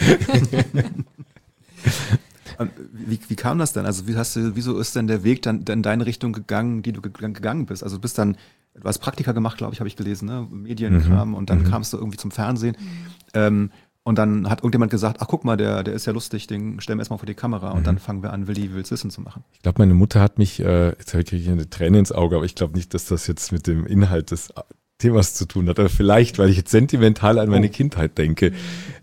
Wie kam das denn? Also wieso ist denn der Weg dann in deine Richtung gegangen, die du gegangen bist? Also du hast Praktika gemacht, glaube ich, habe ich gelesen, ne? Medienkram und dann kamst du irgendwie zum Fernsehen. Und dann hat irgendjemand gesagt, ach guck mal, der ist ja lustig, den stellen wir erstmal vor die Kamera und dann fangen wir an, Willi will's wissen zu machen. Ich glaube, meine Mutter hat mich, jetzt kriege ich eine Träne ins Auge, aber ich glaube nicht, dass das jetzt mit dem Inhalt des Themas zu tun hat. Aber vielleicht, weil ich jetzt sentimental an meine Kindheit denke.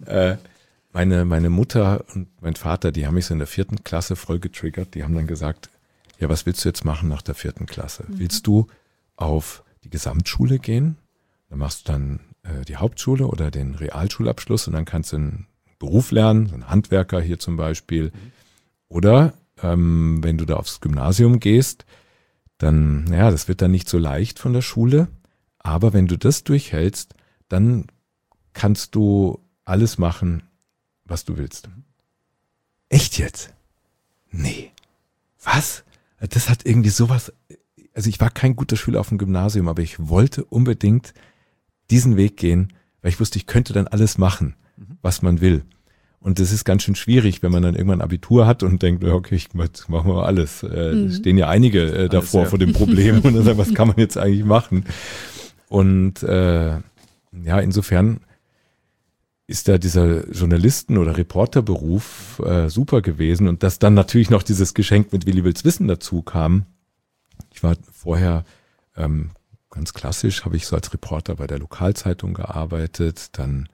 Meine Mutter und mein Vater, die haben mich so in der 4. Klasse voll getriggert. Die haben dann gesagt, ja, was willst du jetzt machen nach der 4. Klasse? Willst du auf die Gesamtschule gehen? Dann machst du dann die Hauptschule oder den Realschulabschluss und dann kannst du einen Beruf lernen, so ein Handwerker hier zum Beispiel. Oder wenn du da aufs Gymnasium gehst, dann, ja, das wird dann nicht so leicht von der Schule, aber wenn du das durchhältst, dann kannst du alles machen, was du willst. Echt jetzt? Nee. Was? Das hat irgendwie sowas, also ich war kein guter Schüler auf dem Gymnasium, aber ich wollte unbedingt diesen Weg gehen, weil ich wusste, ich könnte dann alles machen, was man will. Und das ist ganz schön schwierig, wenn man dann irgendwann Abitur hat und denkt, okay, ich mache mal alles. Es stehen ja einige davor, vor dem Problem und dann sagen, was kann man jetzt eigentlich machen? Und ja, insofern ist da dieser Journalisten- oder Reporterberuf super gewesen und dass dann natürlich noch dieses Geschenk mit Willi will's wissen dazu kam. Ich war vorher ganz klassisch, habe ich so als Reporter bei der Lokalzeitung gearbeitet, dann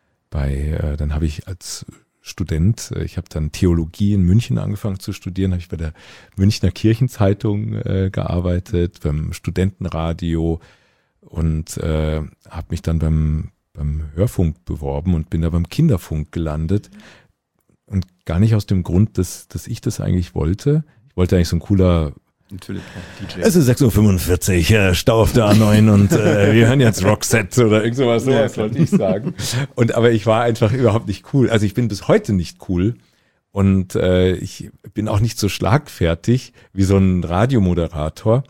habe ich als Student, ich habe dann Theologie in München angefangen zu studieren, habe ich bei der Münchner Kirchenzeitung gearbeitet, beim Studentenradio und habe mich dann beim Hörfunk beworben und bin da beim Kinderfunk gelandet und gar nicht aus dem Grund, dass ich das eigentlich wollte. Ich wollte eigentlich so ein cooler Natürlich auch DJ. Es ist 6:45 Uhr, Stau auf der A9 und wir hören jetzt Roxette oder irgend sowas wollte ich sagen. Aber ich war einfach überhaupt nicht cool. Also ich bin bis heute nicht cool und ich bin auch nicht so schlagfertig wie so ein Radiomoderator.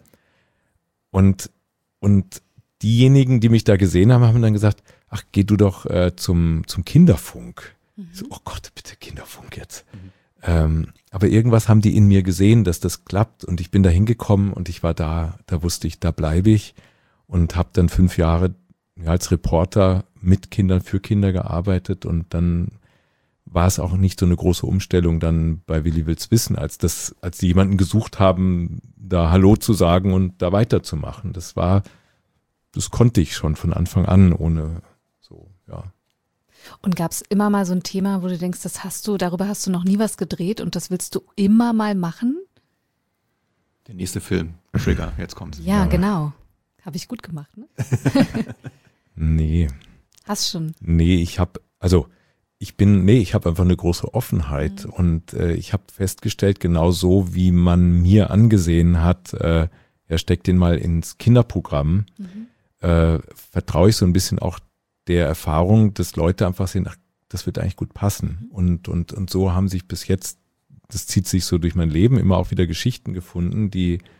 Und diejenigen, die mich da gesehen haben, haben dann gesagt, ach, geh du doch zum Kinderfunk. Ich so, oh Gott, bitte Kinderfunk jetzt. Aber irgendwas haben die in mir gesehen, dass das klappt und ich bin da hingekommen und ich war da wusste ich, da bleibe ich und habe dann 5 Jahre als Reporter mit Kindern, für Kinder gearbeitet und dann war es auch nicht so eine große Umstellung dann bei Willi will's wissen, als die jemanden gesucht haben, da Hallo zu sagen und da weiterzumachen. Das konnte ich schon von Anfang an ohne so, ja. Und gab es immer mal so ein Thema, wo du denkst, darüber hast du noch nie was gedreht und das willst du immer mal machen? Der nächste Film, Trigger, jetzt kommt's. Ja, genau. Habe ich gut gemacht, ne? Nee. Hast schon? Nee, ich habe einfach eine große Offenheit und ich habe festgestellt, genau so wie man mir angesehen hat, er steckt den mal ins Kinderprogramm, vertraue ich so ein bisschen auch der Erfahrung, dass Leute einfach sehen, ach, das wird eigentlich gut passen. Und so haben sich bis jetzt, das zieht sich so durch mein Leben, immer auch wieder Geschichten gefunden,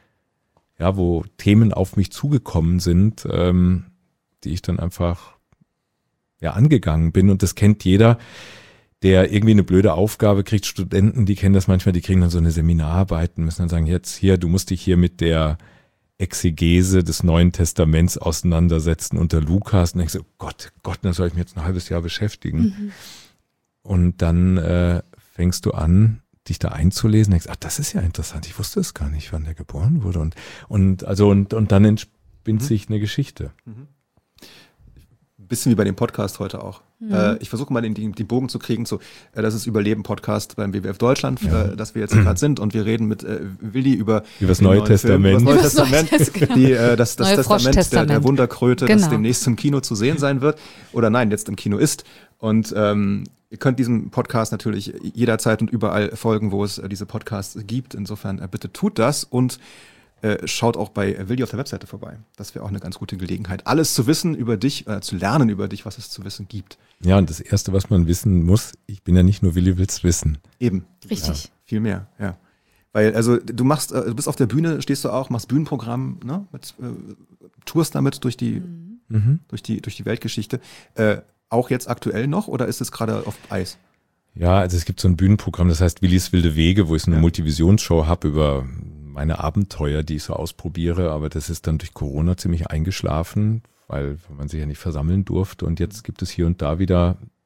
wo Themen auf mich zugekommen sind, die ich dann einfach angegangen bin. Und das kennt jeder, der irgendwie eine blöde Aufgabe kriegt. Studenten, die kennen das manchmal, die kriegen dann so eine Seminararbeit und müssen dann sagen, jetzt hier, du musst dich hier mit der Exegese des Neuen Testaments auseinandersetzen unter Lukas. Und denkst so, Gott, dann soll ich mich jetzt ein halbes Jahr beschäftigen. Und dann fängst du an, dich da einzulesen, denkst, ach, das ist ja interessant, ich wusste es gar nicht, wann der geboren wurde. Und dann entspinnt sich eine Geschichte. Bisschen wie bei dem Podcast heute auch. Ich versuche mal den Bogen zu kriegen das ist Überleben-Podcast beim WWF Deutschland, dass wir jetzt gerade sind und wir reden mit Willi über das Neue Testament. Über das Neue Testament, das Testament der Wunderkröte, das demnächst im Kino zu sehen sein wird. Oder nein, jetzt im Kino ist. Und ihr könnt diesem Podcast natürlich jederzeit und überall folgen, wo es diese Podcasts gibt. Insofern bitte tut das und schaut auch bei Willi auf der Webseite vorbei. Das wäre auch eine ganz gute Gelegenheit, alles zu wissen über dich, zu lernen über dich, was es zu wissen gibt. Ja, und das Erste, was man wissen muss, ich bin ja nicht nur Willi will's wissen. Eben. Richtig. Ja, viel mehr, ja. Weil, also du bist auf der Bühne, stehst du auch, machst Bühnenprogramm, ne? Tourst damit durch die Weltgeschichte. Auch jetzt aktuell noch oder ist es gerade auf Eis? Ja, also es gibt so ein Bühnenprogramm, das heißt Willis wilde Wege, wo ich so eine Multivisionsshow habe über meine Abenteuer, die ich so ausprobiere, aber das ist dann durch Corona ziemlich eingeschlafen, weil man sich ja nicht versammeln durfte und jetzt gibt es hier und da wieder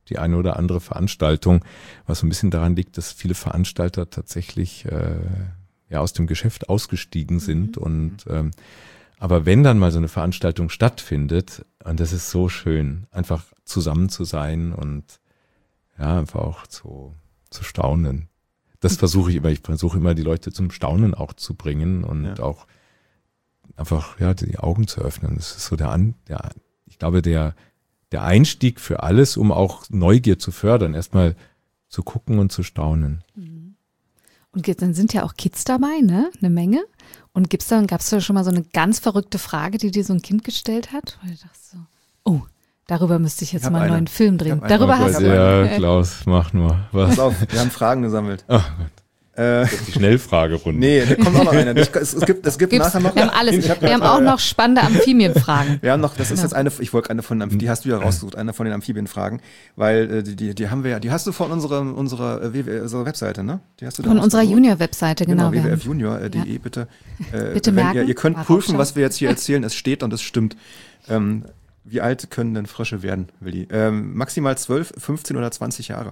die eine oder andere Veranstaltung, was so ein bisschen daran liegt, dass viele Veranstalter tatsächlich aus dem Geschäft ausgestiegen sind. Und aber wenn dann mal so eine Veranstaltung stattfindet, und das ist so schön, einfach zusammen zu sein und einfach auch zu staunen. Das versuche ich immer. Ich versuche immer, die Leute zum Staunen auch zu bringen und auch einfach die Augen zu öffnen. Das ist so ich glaube, der Einstieg für alles, um auch Neugier zu fördern, erstmal zu gucken und zu staunen. Und dann sind ja auch Kids dabei, ne? Eine Menge. Und gab es da schon mal so eine ganz verrückte Frage, die dir so ein Kind gestellt hat? Weil du dachtest so, oh, darüber müsste ich jetzt mal einen neuen Film drehen. Darüber hast du. Ja, Klaus, mach nur. Was? Pass auf, wir haben Fragen gesammelt. Ach Gott. Die Schnellfragerunde. Nee, da kommt auch noch einer. Es gibt nachher noch. Wir haben alles. Wir haben auch noch spannende Amphibienfragen. Wir haben noch, das ist jetzt eine, ich wollte eine von, die hast du ja rausgesucht, eine von den Amphibienfragen, weil die haben wir ja, die hast du von unserer Webseite, ne? Die hast du da von unserer Junior-Webseite, genau. wwf.junior.de, bitte. Bitte merken. Ihr könnt prüfen, was wir jetzt hier erzählen, es steht und es stimmt. Wie alt können denn Frösche werden, Willi? Maximal 12, 15 oder 20 Jahre.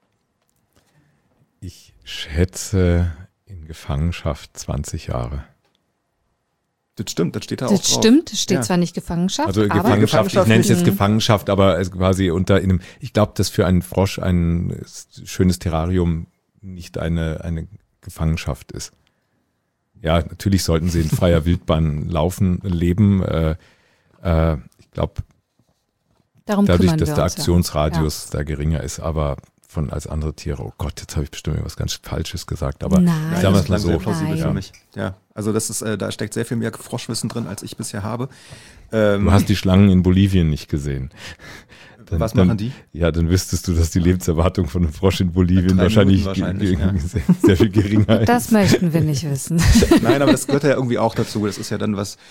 Ich schätze in Gefangenschaft 20 Jahre. Das stimmt, das steht da auch drauf. Das stimmt, es steht zwar nicht Gefangenschaft, also aber Gefangenschaft, ich nenne es jetzt Gefangenschaft, aber quasi ich glaube, dass für einen Frosch ein schönes Terrarium nicht eine Gefangenschaft ist. Ja, natürlich sollten sie in freier Wildbahn leben. Ich glaube, dadurch, dass der Aktionsradius da geringer ist, aber als andere Tiere, oh Gott, jetzt habe ich bestimmt was ganz Falsches gesagt, aber sagen wir es mal so. Sehr plausibel für mich. Ja, also das ist, da steckt sehr viel mehr Froschwissen drin, als ich bisher habe. Du hast die Schlangen in Bolivien nicht gesehen. Was machen die? Ja, dann wüsstest du, dass die Lebenserwartung von einem Frosch in Bolivien wahrscheinlich sehr viel geringer ist. Das möchten wir nicht wissen. Nein, aber das gehört ja irgendwie auch dazu. Das ist ja dann was,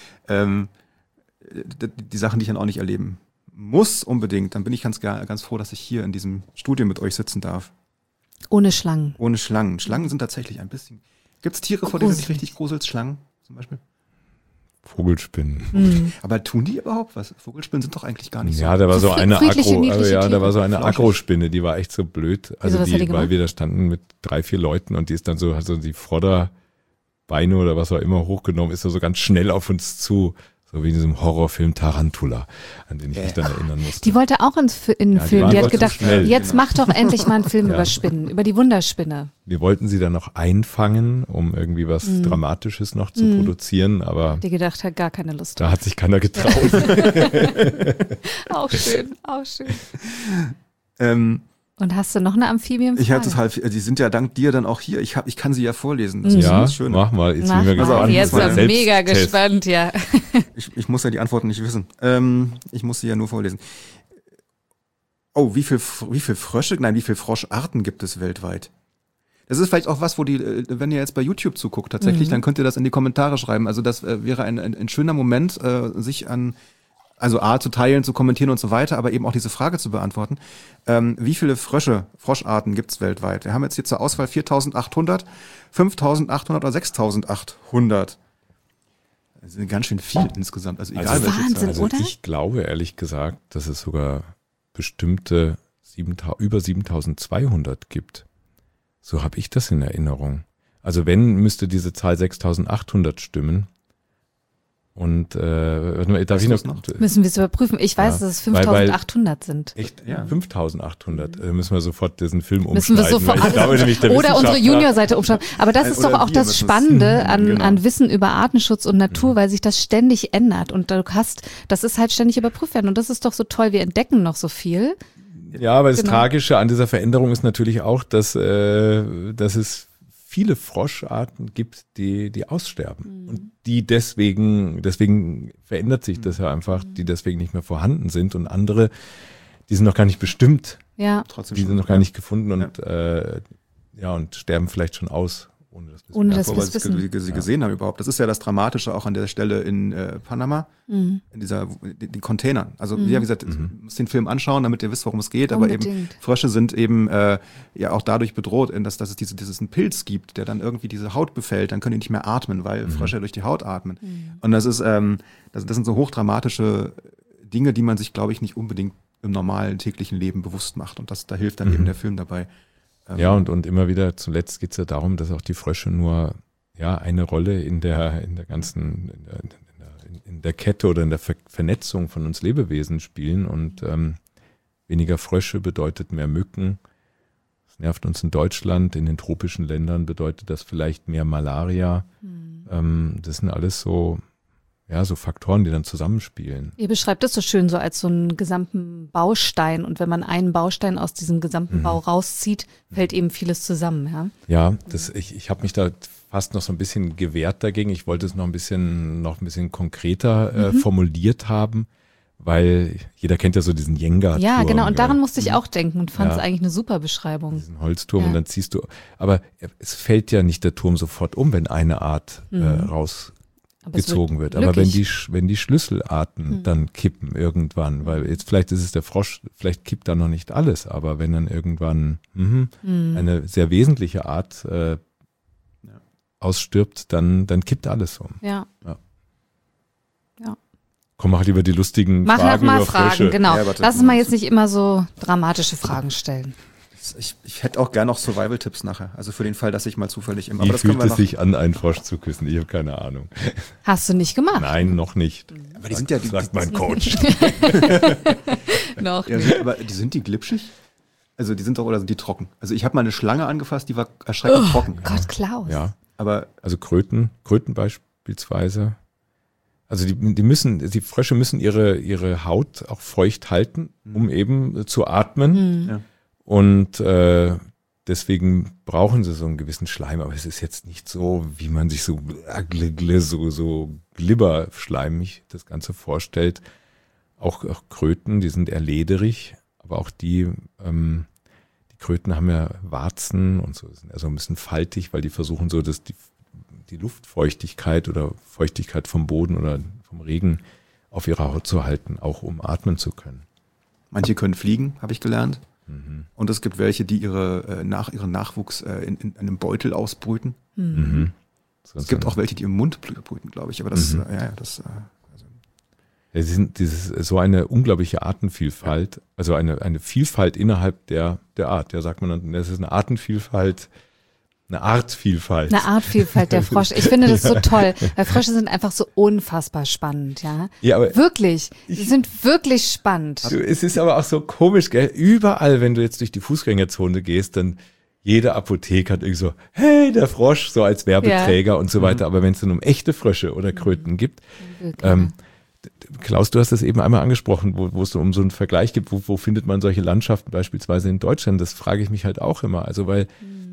die Sachen, die ich dann auch nicht erleben muss unbedingt. Dann bin ich ganz froh, dass ich hier in diesem Studio mit euch sitzen darf. Ohne Schlangen. Ohne Schlangen. Schlangen sind tatsächlich ein bisschen... Gibt es Tiere, vor denen du dich richtig gruselst? Schlangen zum Beispiel? Vogelspinnen. Aber tun die überhaupt was? Vogelspinnen sind doch eigentlich gar nicht so. Ja, da war so eine Tiere. Agrospinne, die war echt so blöd. Also weil wir da standen mit 3-4 Leuten und die ist dann so, hat so die Vorderbeine oder was auch immer hochgenommen, ist so ganz schnell auf uns zu. So wie in diesem Horrorfilm Tarantula, an den ich mich dann erinnern musste. Die wollte auch in den Film. Die hat gedacht, schnell, jetzt mach doch endlich mal einen Film über Spinnen, über die Wunderspinne. Wir wollten sie dann noch einfangen, um irgendwie was Dramatisches noch zu produzieren, aber die gedacht hat, gar keine Lust. Da hat sich keiner getraut. Auch schön, auch schön. Und hast du noch eine Amphibienfrage? Ich hatte total viel, die sind ja dank dir dann auch hier. Ich kann sie ja vorlesen. Das ist das Schöne. Mach mal. Jetzt bin ich gespannt. Jetzt bin ich mega gespannt, ja. Ich muss ja die Antworten nicht wissen. Ich muss sie ja nur vorlesen. Oh, wie viel Froscharten gibt es weltweit? Das ist vielleicht auch was, wenn ihr jetzt bei YouTube zuguckt tatsächlich, dann könnt ihr das in die Kommentare schreiben. Also das wäre ein schöner Moment, sich also A, zu teilen, zu kommentieren und so weiter, aber eben auch diese Frage zu beantworten. Wie viele Froscharten gibt's weltweit? Wir haben jetzt hier zur Auswahl 4.800, 5.800 oder 6.800. Das sind ganz schön viel insgesamt. Also egal welche Zahl. Also ich glaube ehrlich gesagt, dass es sogar bestimmte über 7.200 gibt. So habe ich das in Erinnerung. Also wenn, müsste diese Zahl 6.800 stimmen. Und darf ich noch? Müssen wir es überprüfen. Ich weiß, dass es 5.800 sind. Echt? Ja. 5.800. Müssen wir sofort diesen Film umschneiden. Oder unsere Junior-Seite umschreiben. Aber das ist doch auch das Spannende an Wissen über Artenschutz und Natur, weil sich das ständig ändert. Und das ist halt ständig überprüft werden. Und das ist doch so toll. Wir entdecken noch so viel. Ja, aber das Tragische an dieser Veränderung ist natürlich auch, dass es viele Froscharten gibt, die aussterben. Und die deswegen verändert sich das ja einfach, die deswegen nicht mehr vorhanden sind. Und andere, die sind noch gar nicht bestimmt. Ja. Die sind noch gar nicht gefunden und und sterben vielleicht schon aus, ohne dass wir sie gesehen haben überhaupt. Das ist ja das Dramatische auch an der Stelle in Panama, in den Containern. Also wie gesagt, ihr müsst den Film anschauen, damit ihr wisst, worum es geht. Unbedingt. Aber eben Frösche sind eben auch dadurch bedroht, dass es dieses Pilz gibt, der dann irgendwie diese Haut befällt. Dann können die nicht mehr atmen, weil Frösche durch die Haut atmen. Und das sind so hochdramatische Dinge, die man sich, glaube ich, nicht unbedingt im normalen täglichen Leben bewusst macht. Und da hilft dann eben der Film dabei. Ja, und immer wieder, zuletzt geht es ja darum, dass auch die Frösche nur eine Rolle in der ganzen, in der Kette oder in der Vernetzung von uns Lebewesen spielen. Und weniger Frösche bedeutet mehr Mücken. Das nervt uns in Deutschland. In den tropischen Ländern bedeutet das vielleicht mehr Malaria. Das sind alles so Faktoren, die dann zusammenspielen. Ihr beschreibt das so schön so als so einen gesamten Baustein. Und wenn man einen Baustein aus diesem gesamten Bau rauszieht, fällt eben vieles zusammen. Ja, ich habe mich da fast noch so ein bisschen gewehrt dagegen. Ich wollte es noch ein bisschen konkreter formuliert haben, weil jeder kennt ja so diesen Jenga-Turm. Ja, genau. Und daran musste ich auch denken und fand es eigentlich eine super Beschreibung. Diesen Holzturm und dann ziehst du, aber es fällt ja nicht der Turm sofort um, wenn eine Art rausgezogen wird. Aber wenn die Schlüsselarten dann kippen irgendwann, weil jetzt vielleicht ist es der Frosch, vielleicht kippt da noch nicht alles, aber wenn dann irgendwann eine sehr wesentliche Art ausstirbt, dann kippt alles um. Ja. Komm, mach lieber die lustigen Fragen mal über Fragen, Frösche. genau. Ja, warte, Lass uns mal jetzt nicht immer so dramatische Fragen stellen. Ich hätte auch gerne noch Survival-Tipps nachher. Also für den Fall, dass ich mal zufällig Wie fühlt es sich an, einen Frosch zu küssen? Ich habe keine Ahnung. Hast du nicht gemacht? Nein, noch nicht. Aber die sind ja sagt mein Coach. Noch. Ja, aber sind die glitschig? Also die sind doch, oder sind die trocken? Also ich habe mal eine Schlange angefasst, die war erschreckend trocken. Gott, Klaus. Ja, Aber also Kröten beispielsweise. Also die Frösche müssen ihre Haut auch feucht halten, um eben zu atmen. Ja. Und deswegen brauchen sie so einen gewissen Schleim. Aber es ist jetzt nicht so, wie man sich so glibberschleimig das Ganze vorstellt. Auch Kröten, die sind eher lederig, aber auch die Kröten haben ja Warzen und so, sind also ein bisschen faltig, weil die versuchen so, dass die Luftfeuchtigkeit oder Feuchtigkeit vom Boden oder vom Regen auf ihrer Haut zu halten, auch um atmen zu können. manche können fliegen, habe ich gelernt. Und es gibt welche, die ihren Nachwuchs in einem Beutel ausbrüten. Es gibt auch welche, die im Mund brüten, glaube ich. Aber das, es ist so eine unglaubliche Artenvielfalt, also eine Vielfalt innerhalb der Art. Ja, sagt man dann, das ist eine Artenvielfalt, eine Artvielfalt. Eine Artvielfalt der Frosch. Ich finde das so toll, weil Frösche sind einfach so unfassbar spannend, ja. Ja, aber wirklich, sie sind wirklich spannend. Es ist aber auch so komisch, gell? Überall, wenn du jetzt durch die Fußgängerzone gehst, dann jede Apotheke hat irgendwie so, hey, der Frosch, so als Werbeträger und so weiter. Aber wenn es dann um echte Frösche oder Kröten gibt, Klaus, du hast das eben einmal angesprochen, wo es um so einen Vergleich gibt, wo findet man solche Landschaften beispielsweise in Deutschland? Das frage ich mich halt auch immer. Also weil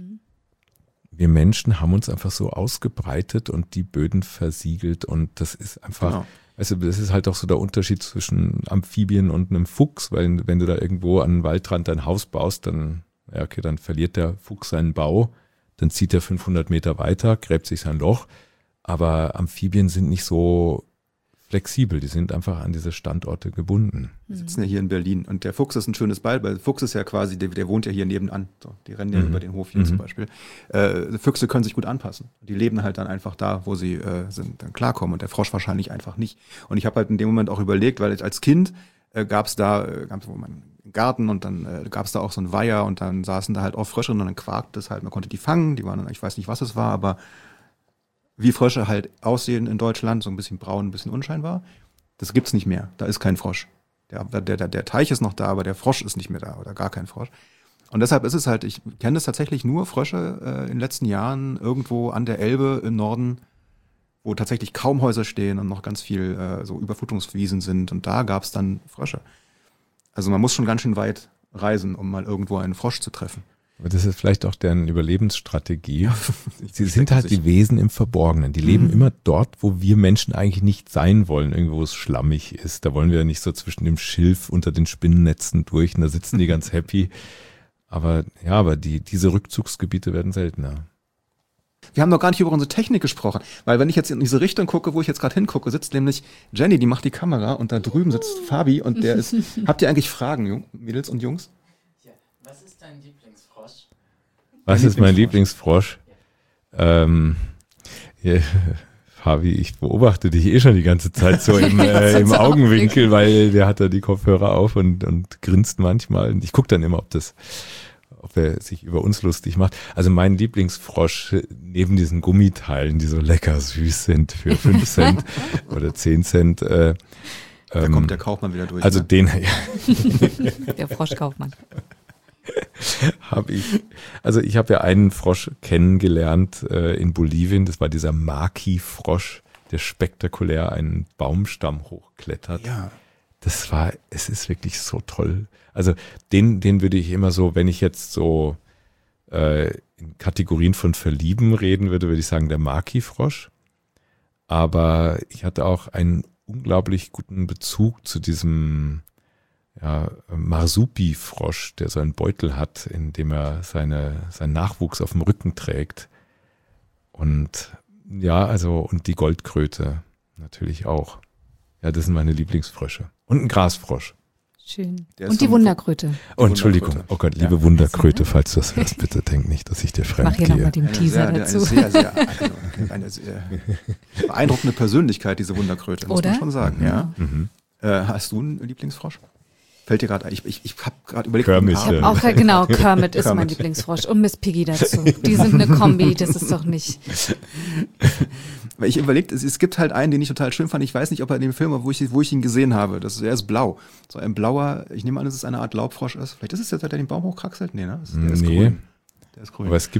wir Menschen haben uns einfach so ausgebreitet und die Böden versiegelt und das ist einfach, also das ist halt auch so der Unterschied zwischen Amphibien und einem Fuchs, weil wenn du da irgendwo an den Waldrand dein Haus baust, dann verliert der Fuchs seinen Bau, dann zieht er 500 Meter weiter, gräbt sich sein Loch, aber Amphibien sind nicht so flexibel, die sind einfach an diese Standorte gebunden. Wir sitzen ja hier in Berlin und der Fuchs ist ein schönes Beispiel, weil der Fuchs ist ja quasi, der wohnt ja hier nebenan. So, die rennen ja über den Hof hier zum Beispiel. Füchse können sich gut anpassen. Die leben halt dann einfach da, wo sie dann klarkommen und der Frosch wahrscheinlich einfach nicht. Und ich habe halt in dem Moment auch überlegt, weil als Kind gab es wo man einen Garten und dann gab es da auch so einen Weiher und dann saßen da halt auch Frösche und dann quakt es halt, man konnte die fangen, die waren dann, ich weiß nicht, was es war, aber wie Frösche halt aussehen in Deutschland, so ein bisschen braun, ein bisschen unscheinbar. Das gibt's nicht mehr. Da ist kein Frosch. Der Teich ist noch da, aber der Frosch ist nicht mehr da oder gar kein Frosch. Und deshalb ist es halt, ich kenne das tatsächlich nur Frösche in den letzten Jahren irgendwo an der Elbe im Norden, wo tatsächlich kaum Häuser stehen und noch ganz viel so Überflutungswiesen sind. Und da gab's dann Frösche. Also man muss schon ganz schön weit reisen, um mal irgendwo einen Frosch zu treffen. Aber das ist vielleicht auch deren Überlebensstrategie. Sie sind halt die Wesen im Verborgenen. Die leben immer dort, wo wir Menschen eigentlich nicht sein wollen. Irgendwo, wo es schlammig ist. Da wollen wir ja nicht so zwischen dem Schilf unter den Spinnennetzen durch. Und da sitzen die ganz happy. Aber diese Rückzugsgebiete werden seltener. Wir haben noch gar nicht über unsere Technik gesprochen. Weil wenn ich jetzt in diese Richtung gucke, wo ich jetzt gerade hingucke, sitzt nämlich Jenny, die macht die Kamera. Und da drüben sitzt Fabi und der ist... Habt ihr eigentlich Fragen, Mädels und Jungs? Was ist dein Lieblingsfrosch? Was ist mein Lieblingsfrosch? Fabi, ich beobachte dich eh schon die ganze Zeit so im Augenwinkel, weil der hat da die Kopfhörer auf und grinst manchmal. Und ich gucke dann immer, ob er sich über uns lustig macht. Also mein Lieblingsfrosch neben diesen Gummiteilen, die so lecker süß sind für 5 Cent oder 10 Cent. Da kommt der Kaufmann wieder durch. Also ne? Der Froschkaufmann. Ich habe ja einen Frosch kennengelernt in Bolivien, das war dieser Maki-Frosch, der spektakulär einen Baumstamm hochklettert. Ja. Es ist wirklich so toll. Also den würde ich immer so, wenn ich jetzt so in Kategorien von Verlieben reden würde ich sagen, der Maki-Frosch. Aber ich hatte auch einen unglaublich guten Bezug zu diesem Marsupi-Frosch, der so einen Beutel hat, in dem er seinen Nachwuchs auf dem Rücken trägt. Und und die Goldkröte natürlich auch. Ja, das sind meine Lieblingsfrösche. Und ein Grasfrosch. Schön. Der ist Und die so- Wunderkröte. Oh, Entschuldigung. Wunderkröte. Oh Gott, liebe Wunderkröte, falls du das hörst, bitte denk nicht, dass ich dir Ich fremd mache hier nochmal gehe. den Teaser dazu. Eine sehr beeindruckende Persönlichkeit, diese Wunderkröte, muss Oder? man schon sagen. Ja. Mhm. Hast du einen Lieblingsfrosch? Fällt dir gerade ein? Ich habe gerade überlegt. Kermit, ob ich einen ja. habe. Auch genau, Kermit ist mein Kermit. Lieblingsfrosch und Miss Piggy dazu. Die sind eine Kombi, das ist doch nicht. Weil ich überlegt, es gibt halt einen, den ich total schön fand. Ich weiß nicht, ob er in dem Film war, wo ich ihn gesehen habe. Er ist blau. So ein blauer, ich nehme an, dass es eine Art Laubfrosch ist. Vielleicht ist es jetzt, der den Baum hochkraxelt. Nee, ne? Der ist Nee. grün. Der ist grün. Aber es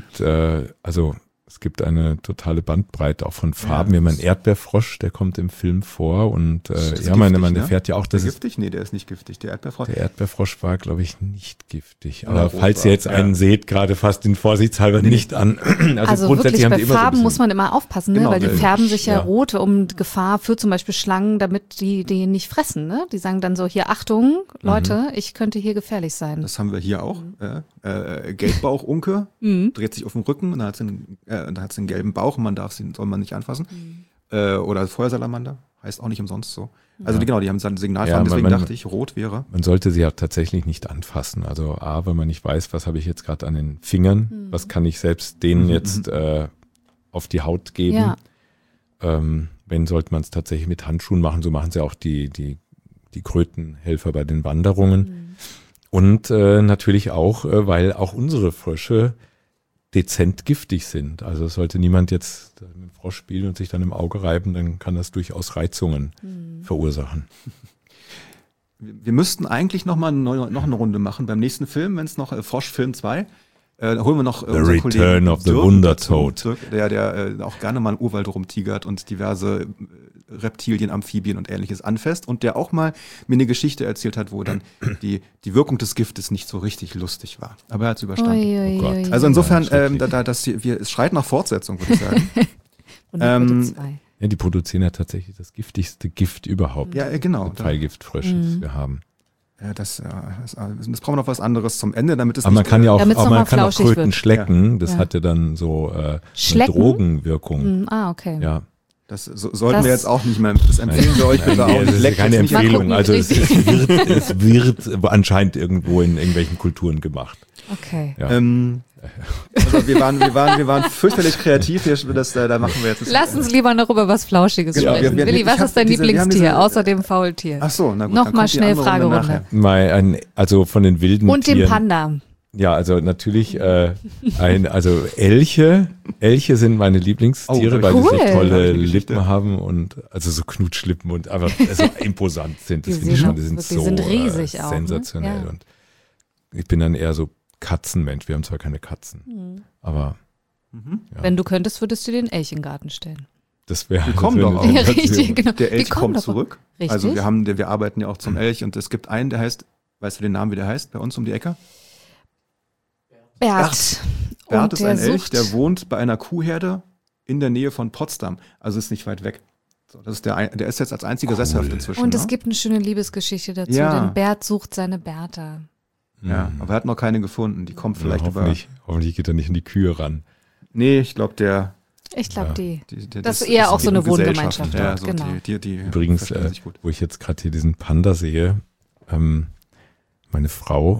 gibt eine totale Bandbreite auch von Farben. Wir haben einen Erdbeerfrosch, der kommt im Film vor und Ist das man giftig, ne? erfährt ja auch, der dass giftig? Nee, der ist nicht giftig. Der Erdbeerfrosch. der Erdbeerfrosch war, glaube ich, nicht giftig. Ja, Aber rot falls war, ihr jetzt ja. einen seht, gerade fasst ihn vorsichtshalber nicht an. Also grundsätzlich wirklich haben bei die immer so ein Farben bisschen- muss man immer aufpassen, ne? Genau, Weil die weil- färben sich ja ja. rot um Gefahr für zum Beispiel Schlangen, damit die nicht fressen. Ne? Die sagen dann so, hier Achtung, Leute, ich könnte hier gefährlich sein. Das haben wir hier auch. Gelbbauchunke dreht sich auf dem Rücken und dann hat sie einen gelben Bauch und soll man nicht anfassen. Oder Feuersalamander, heißt auch nicht umsonst so. Also die haben dann Signalfarben, Ja, deswegen man- dachte ich, rot wäre. Man sollte sie ja tatsächlich nicht anfassen. Also weil man nicht weiß, was habe ich jetzt gerade an den Fingern, was kann ich selbst denen jetzt auf die Haut geben. Ja. Wenn, sollte man es tatsächlich mit Handschuhen machen. So machen sie auch die Krötenhelfer bei den Wanderungen. Und natürlich auch, weil auch unsere Frösche dezent giftig sind. Also es sollte niemand jetzt mit dem Frosch spielen und sich dann im Auge reiben, dann kann das durchaus Reizungen verursachen. Wir müssten eigentlich noch eine Runde machen beim nächsten Film, wenn es noch Froschfilm 2. Holen wir noch unseren Return Kollegen of the Dirk Wundertoad. dazu, Dirk, der auch gerne mal im Urwald rumtigert und diverse Reptilien, Amphibien und ähnliches anfasst und der auch mal mir eine Geschichte erzählt hat, wo dann die Wirkung des Giftes nicht so richtig lustig war. Aber er hat es überstanden. Ui, Oh Gott. ui, ui. Also insofern, Ja, schrecklich. es schreit nach Fortsetzung, würde ich sagen. Wunderkröte 2. Ja, die produzieren ja tatsächlich das giftigste Gift überhaupt. Ja, genau. Die Pfeilgiftfrösche, das wir haben. Ja, das brauchen wir noch was anderes zum Ende, damit es Aber man nicht, kann ja auch, Damit's noch man mal kann auch flauschig Kröten wird. schlecken. Das Ja. hatte dann so eine Schlecken? Drogenwirkung. Okay. Ja. sollten Das- wir jetzt auch nicht mehr. Das empfehlen wir euch bitte auch. das ist Leckt keine jetzt nicht Empfehlung. Mal Also gucken, es wird anscheinend irgendwo in irgendwelchen Kulturen gemacht. Okay. Ja. Also wir waren fürchterlich kreativ. Da machen wir jetzt. Lass uns lieber noch über was Flauschiges Genau, sprechen. wir- Willi, ich was hab ist dein wir haben Lieblingstier diese- außer dem Faultier? Ach so, na gut. Noch dann mal kommt die schnell andere Runde Fragerunde. nachher. Also von den wilden Und dem Tieren. Panda. Ja, also natürlich also Elche. Elche sind meine Lieblingstiere, Oh, weil cool. sie so tolle Ja, die Geschichte. Lippen haben und also so Knutschlippen und einfach so imposant sind. Das Die finde ich sehen schon. auch Die sind wirklich- so sind riesig auch, ne? sensationell. Ja. Und ich bin dann eher so Katzenmensch. Wir haben zwar keine Katzen, aber ja, Wenn du könntest, würdest du den Elchengarten stellen. das wäre. Wir kommen doch auch. Ja, richtig, genau. Der Wir Elch kommen kommt doch- zurück. Richtig. Also wir arbeiten ja auch zum Elch und es gibt einen, der heißt, weißt du den Namen, wie der heißt, bei uns um die Ecke? Bert. Bert Und ist der ein Elch, sucht- der wohnt bei einer Kuhherde in der Nähe von Potsdam. Also ist nicht weit weg. So, das ist der ist jetzt als einziger sesshaft inzwischen. Und es ne? gibt eine schöne Liebesgeschichte dazu, Ja. denn Bert sucht seine Bertha. Ja, aber er hat noch keine gefunden. Die kommt vielleicht hoffentlich geht er nicht in die Kühe ran. Nee, ich glaube, Ich glaube, Ja. Das ist eher auch so eine Gesellschaft. Wohngemeinschaft Ja, dort, so genau. die Übrigens, verstehen sich gut. wo ich jetzt gerade hier diesen Panda sehe, meine Frau,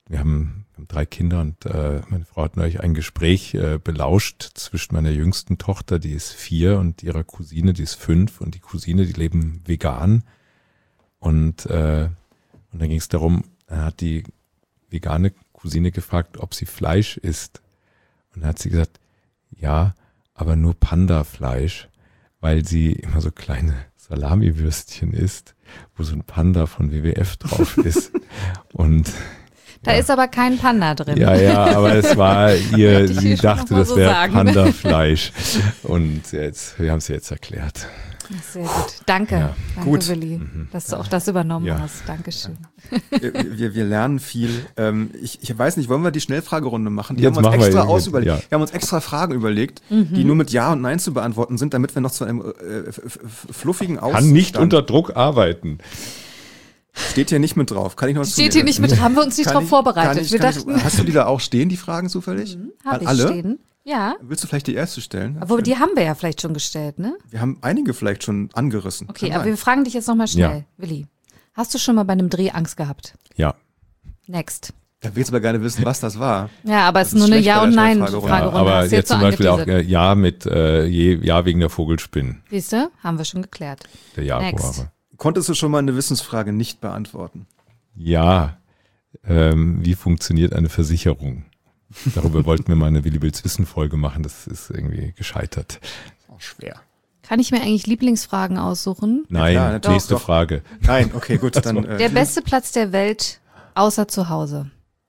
wir haben 3 Kinder und meine Frau hat neulich ein Gespräch belauscht zwischen meiner jüngsten Tochter, die ist 4, und ihrer Cousine, die ist 5, und die Cousine, die leben vegan. Und dann ging es darum, dann hat die vegane Cousine gefragt, ob sie Fleisch isst. Und dann hat sie gesagt, ja, aber nur Panda-Fleisch, weil sie immer so kleine Salamiwürstchen isst, wo so ein Panda von WWF drauf ist. Und Da ist aber kein Panda drin. ja, aber es war ihr, sie dachte, noch mal das so wäre sagen. Panda-Fleisch. Und wir haben es jetzt erklärt. Sehr gut. Danke. Ja. Danke, Gut. Willi, dass du auch das übernommen Ja. hast. Dankeschön. Wir lernen viel. Ich weiß nicht, wollen wir die Schnellfragerunde machen? Die Jetzt haben wir uns machen wir extra irgendwie, ausüberlegt. ja. Wir haben uns extra Fragen überlegt, die nur mit Ja und Nein zu beantworten sind, damit wir noch zu einem fluffigen Ausstand. Kann nicht unter Druck arbeiten. Steht hier nicht mit drauf. Kann ich noch was Steht zu hier nicht mit, haben wir uns nicht Kann drauf ich- vorbereitet. kann ich- Wir kann ich- dachten, Hast du die da auch stehen, die Fragen zufällig? habe ich Alle? stehen. Ja, Willst du vielleicht die erste stellen? aber die haben wir ja vielleicht schon gestellt, ne? Wir haben einige vielleicht schon angerissen. Okay, Kann aber sein. wir fragen dich jetzt nochmal schnell. Ja. Willi, hast du schon mal bei einem Dreh Angst gehabt? Ja. Next. Da willst du aber gerne wissen, was das war. Ja, aber es ist Das nur ist eine schlecht Ja- bei und der Nein-Fragerunde. Schnellfragerunde. aber Hast du jetzt zum so Beispiel auch angeteasert. Ja mit Ja wegen der Vogelspinnen, Siehst du? Haben wir schon geklärt. der Next. Jaguare. Konntest du schon mal eine Wissensfrage nicht beantworten? Ja, wie funktioniert eine Versicherung? Darüber wollten wir mal eine Willi Wills Wissen-Folge machen, das ist irgendwie gescheitert. Auch schwer. Kann ich mir eigentlich Lieblingsfragen aussuchen? Nein, klar, natürlich. nächste Doch. Frage. Nein, okay, gut, dann. Der beste Platz der Welt außer zu Hause.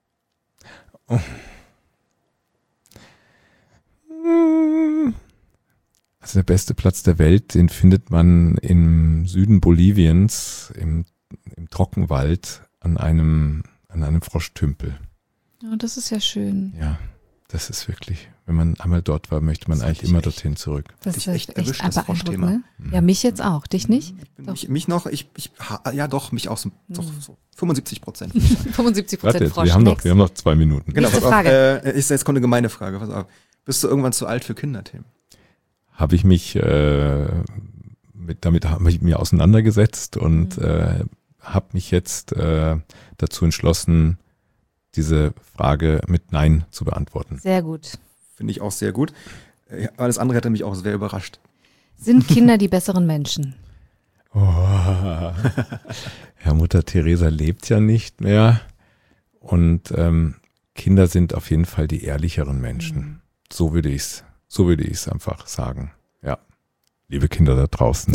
Also der beste Platz der Welt, den findet man im Süden Boliviens, im Trockenwald, an einem Froschtümpel. Oh, das ist ja schön. Ja, das ist wirklich, wenn man einmal dort war, möchte man Das eigentlich hat dich immer echt- dorthin zurück. Das dich ist echt echt erwischt, das beeindruckend, Froschthema. ne? Ja, mich jetzt auch. Dich nicht? Mich noch, ja doch, mich auch so, doch, so 75%. 75% Warte, Frosch. wir haben Next. noch 2 Minuten. Genau, Nächste pass auf, Frage. jetzt kommt eine gemeine Frage. Pass auf. Bist du irgendwann zu alt für Kinderthemen? Habe ich mich damit habe ich mir auseinandergesetzt und habe mich jetzt dazu entschlossen, diese Frage mit Nein zu beantworten. Sehr gut. Finde ich auch sehr gut. Alles andere hätte mich auch sehr überrascht. Sind Kinder die besseren Menschen? Oh. Ja, Mutter Teresa lebt ja nicht mehr und Kinder sind auf jeden Fall die ehrlicheren Menschen. So würde ich's einfach sagen. Ja, liebe Kinder da draußen,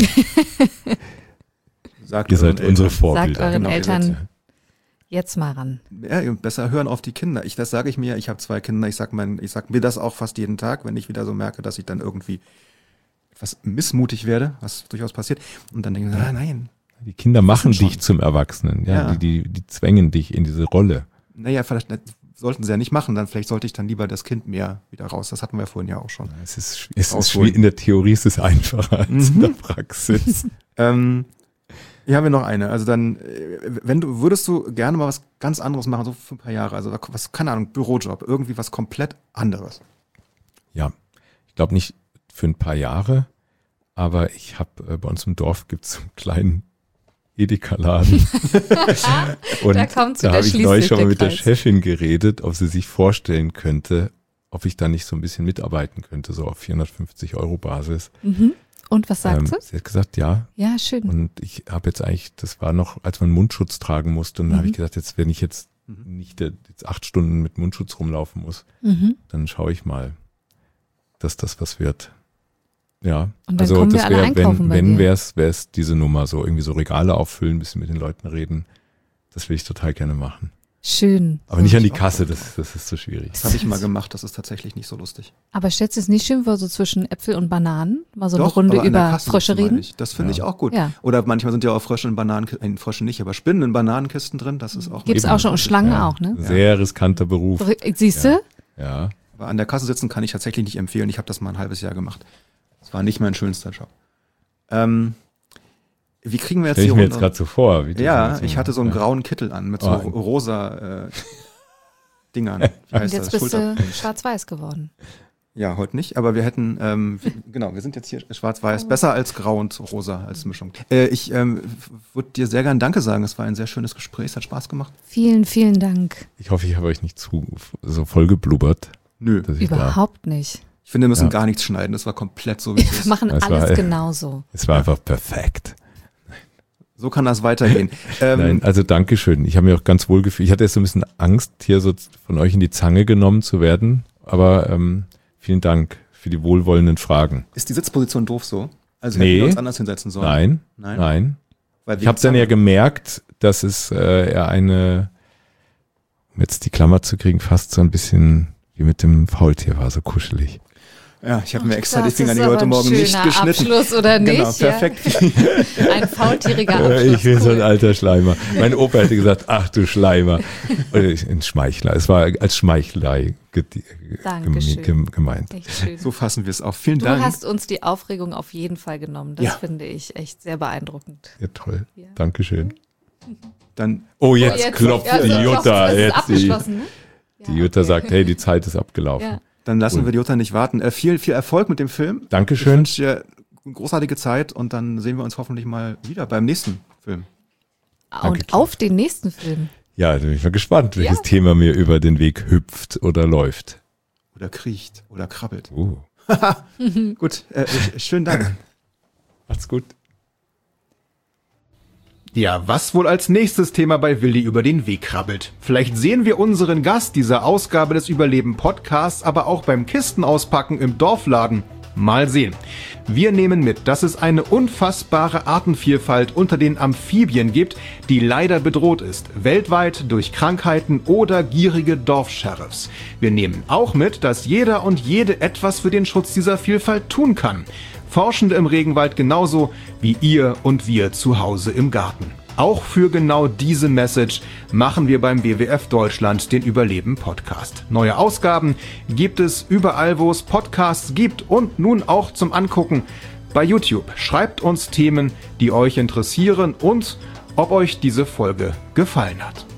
Sagt ihr euren seid unsere Sagt Vorbilder. euren Genau, ihr Eltern jetzt mal ran. Ja, besser hören auf die Kinder. Das sage ich mir. Ich habe 2 Kinder. Ich sag mir das auch fast jeden Tag, wenn ich wieder so merke, dass ich dann irgendwie etwas missmutig werde, was durchaus passiert. Und dann denke ich, nein. Die Kinder machen schon. dich zum Erwachsenen. Ja, Ja. Die zwängen dich in diese Rolle. Naja, vielleicht sollten sie ja nicht machen. Dann vielleicht sollte ich dann lieber das Kind mehr wieder raus. Das hatten wir vorhin ja auch schon. Es ist Ausholen. in der Theorie ist es einfacher als in der Praxis. Hier haben wir noch eine. Also dann, würdest du gerne mal was ganz anderes machen, so für ein paar Jahre, also was, keine Ahnung, Bürojob, irgendwie was komplett anderes. Ja, ich glaube nicht für ein paar Jahre, aber ich habe bei uns im Dorf gibt's so einen kleinen Edeka-Laden. Und Da kommt's da wieder, habe ich schließt neulich sich schon mal der mit der Kreis. Chefin geredet, ob sie sich vorstellen könnte, ob ich da nicht so ein bisschen mitarbeiten könnte, so auf 450 € Basis. Mhm. Und was sagt sie? Sie hat gesagt, ja. Ja, schön. Und ich habe jetzt eigentlich, das war noch, als man Mundschutz tragen musste, und dann habe ich gesagt, jetzt, wenn ich jetzt nicht jetzt 8 Stunden mit Mundschutz rumlaufen muss, Mhm. dann schaue ich mal, dass das was wird. Ja, Und dann kommen wir alle einkaufen bei wenn dir. wär's diese Nummer, so irgendwie so Regale auffüllen, ein bisschen mit den Leuten reden. Das will ich total gerne machen. Schön. Aber nicht an die Kasse, das ist so schwierig. Das habe ich mal gemacht, das ist tatsächlich nicht so lustig. Aber stellst du es nicht schön vor, so zwischen Äpfel und Bananen? Mal so eine Doch, Runde aber an der über Kasse Frösche sitzen, meine reden? ich. Das finde ich auch gut. Ja. Oder manchmal sind ja auch Frösche in Bananenkisten, Frösche nicht, aber Spinnen in Bananenkisten drin, das ist auch Gibt's Eben. auch schon, und Schlangen Ja, auch, ne? Sehr riskanter Beruf. Siehst du? Ja. Aber an der Kasse sitzen kann ich tatsächlich nicht empfehlen. Ich habe das mal ein halbes Jahr gemacht. Das war nicht mein schönster Job. Wie kriegen wir jetzt Stell ich hier mir jetzt gerade so vor. Wie du Ja, so- ich hatte so einen ja. grauen Kittel an mit so Oh. rosa Dingern. Wie Und heißt jetzt das? bist du schwarz-weiß geworden. Ja, heute nicht, aber wir hätten, genau, wir sind jetzt hier schwarz-weiß, besser als grau und rosa als Mischung. Ich würde dir sehr gern Danke sagen, es war ein sehr schönes Gespräch, es hat Spaß gemacht. Vielen, vielen Dank. Ich hoffe, ich habe euch nicht zu so voll geblubbert. Nö, dass ich Überhaupt nicht. ich finde, wir müssen gar nichts schneiden, das war komplett so, wie es Wir ist. machen Das alles war- genauso. Es war einfach perfekt. So kann das weitergehen. Nein, also Dankeschön. Ich habe mir auch ganz wohl gefühlt. Ich hatte jetzt so ein bisschen Angst, hier so von euch in die Zange genommen zu werden. Aber vielen Dank für die wohlwollenden Fragen. Ist die Sitzposition doof so? Also Nee. hätten wir uns anders hinsetzen sollen? Nein. Weil Ich habe dann ja gemerkt, dass es eher eine, um jetzt die Klammer zu kriegen, fast so ein bisschen wie mit dem Faultier war, so kuschelig. Ja, ich habe mir extra die Das Finger ist die aber heute ein Morgen nicht schöner geschnitten. Abschluss, oder nicht? Genau, perfekt. Ja. Ein faultieriger Abschluss. Ich bin so ein cool. alter Schleimer. Mein Opa hätte gesagt, ach du Schleimer. Oder ein Schmeichler. Es war als Schmeichelei Dankeschön. gemeint. Echt schön. So fassen wir es auf. Vielen Du Dank. hast uns die Aufregung auf jeden Fall genommen. Das Ja. finde ich echt sehr beeindruckend. Ja, toll. Ja. Dankeschön. Dann Oh, jetzt klopft die Jutta. Es ist Jetzt abgeschlossen, ne? die Ja, Jutta okay. sagt, hey, die Zeit ist abgelaufen. Ja. Dann lassen Cool. wir die Jutta nicht warten. Viel Erfolg mit dem Film. Ich Dankeschön. wünsche dir eine großartige Zeit und dann sehen wir uns hoffentlich mal wieder beim nächsten Film. Und auf den nächsten Film. Ja, da bin ich mal gespannt, welches Ja. Thema mir über den Weg hüpft oder läuft. Oder kriecht oder krabbelt. Gut. Schönen Dank. Macht's gut. Ja, was wohl als nächstes Thema bei Willi über den Weg krabbelt? Vielleicht sehen wir unseren Gast dieser Ausgabe des Überleben-Podcasts aber auch beim Kistenauspacken im Dorfladen. Mal sehen. Wir nehmen mit, dass es eine unfassbare Artenvielfalt unter den Amphibien gibt, die leider bedroht ist, weltweit durch Krankheiten oder gierige Dorfsheriffs. Wir nehmen auch mit, dass jeder und jede etwas für den Schutz dieser Vielfalt tun kann. Forschende im Regenwald genauso wie ihr und wir zu Hause im Garten. Auch für genau diese Message machen wir beim WWF Deutschland den Überleben-Podcast. Neue Ausgaben gibt es überall, wo es Podcasts gibt und nun auch zum Angucken bei YouTube. Schreibt uns Themen, die euch interessieren und ob euch diese Folge gefallen hat.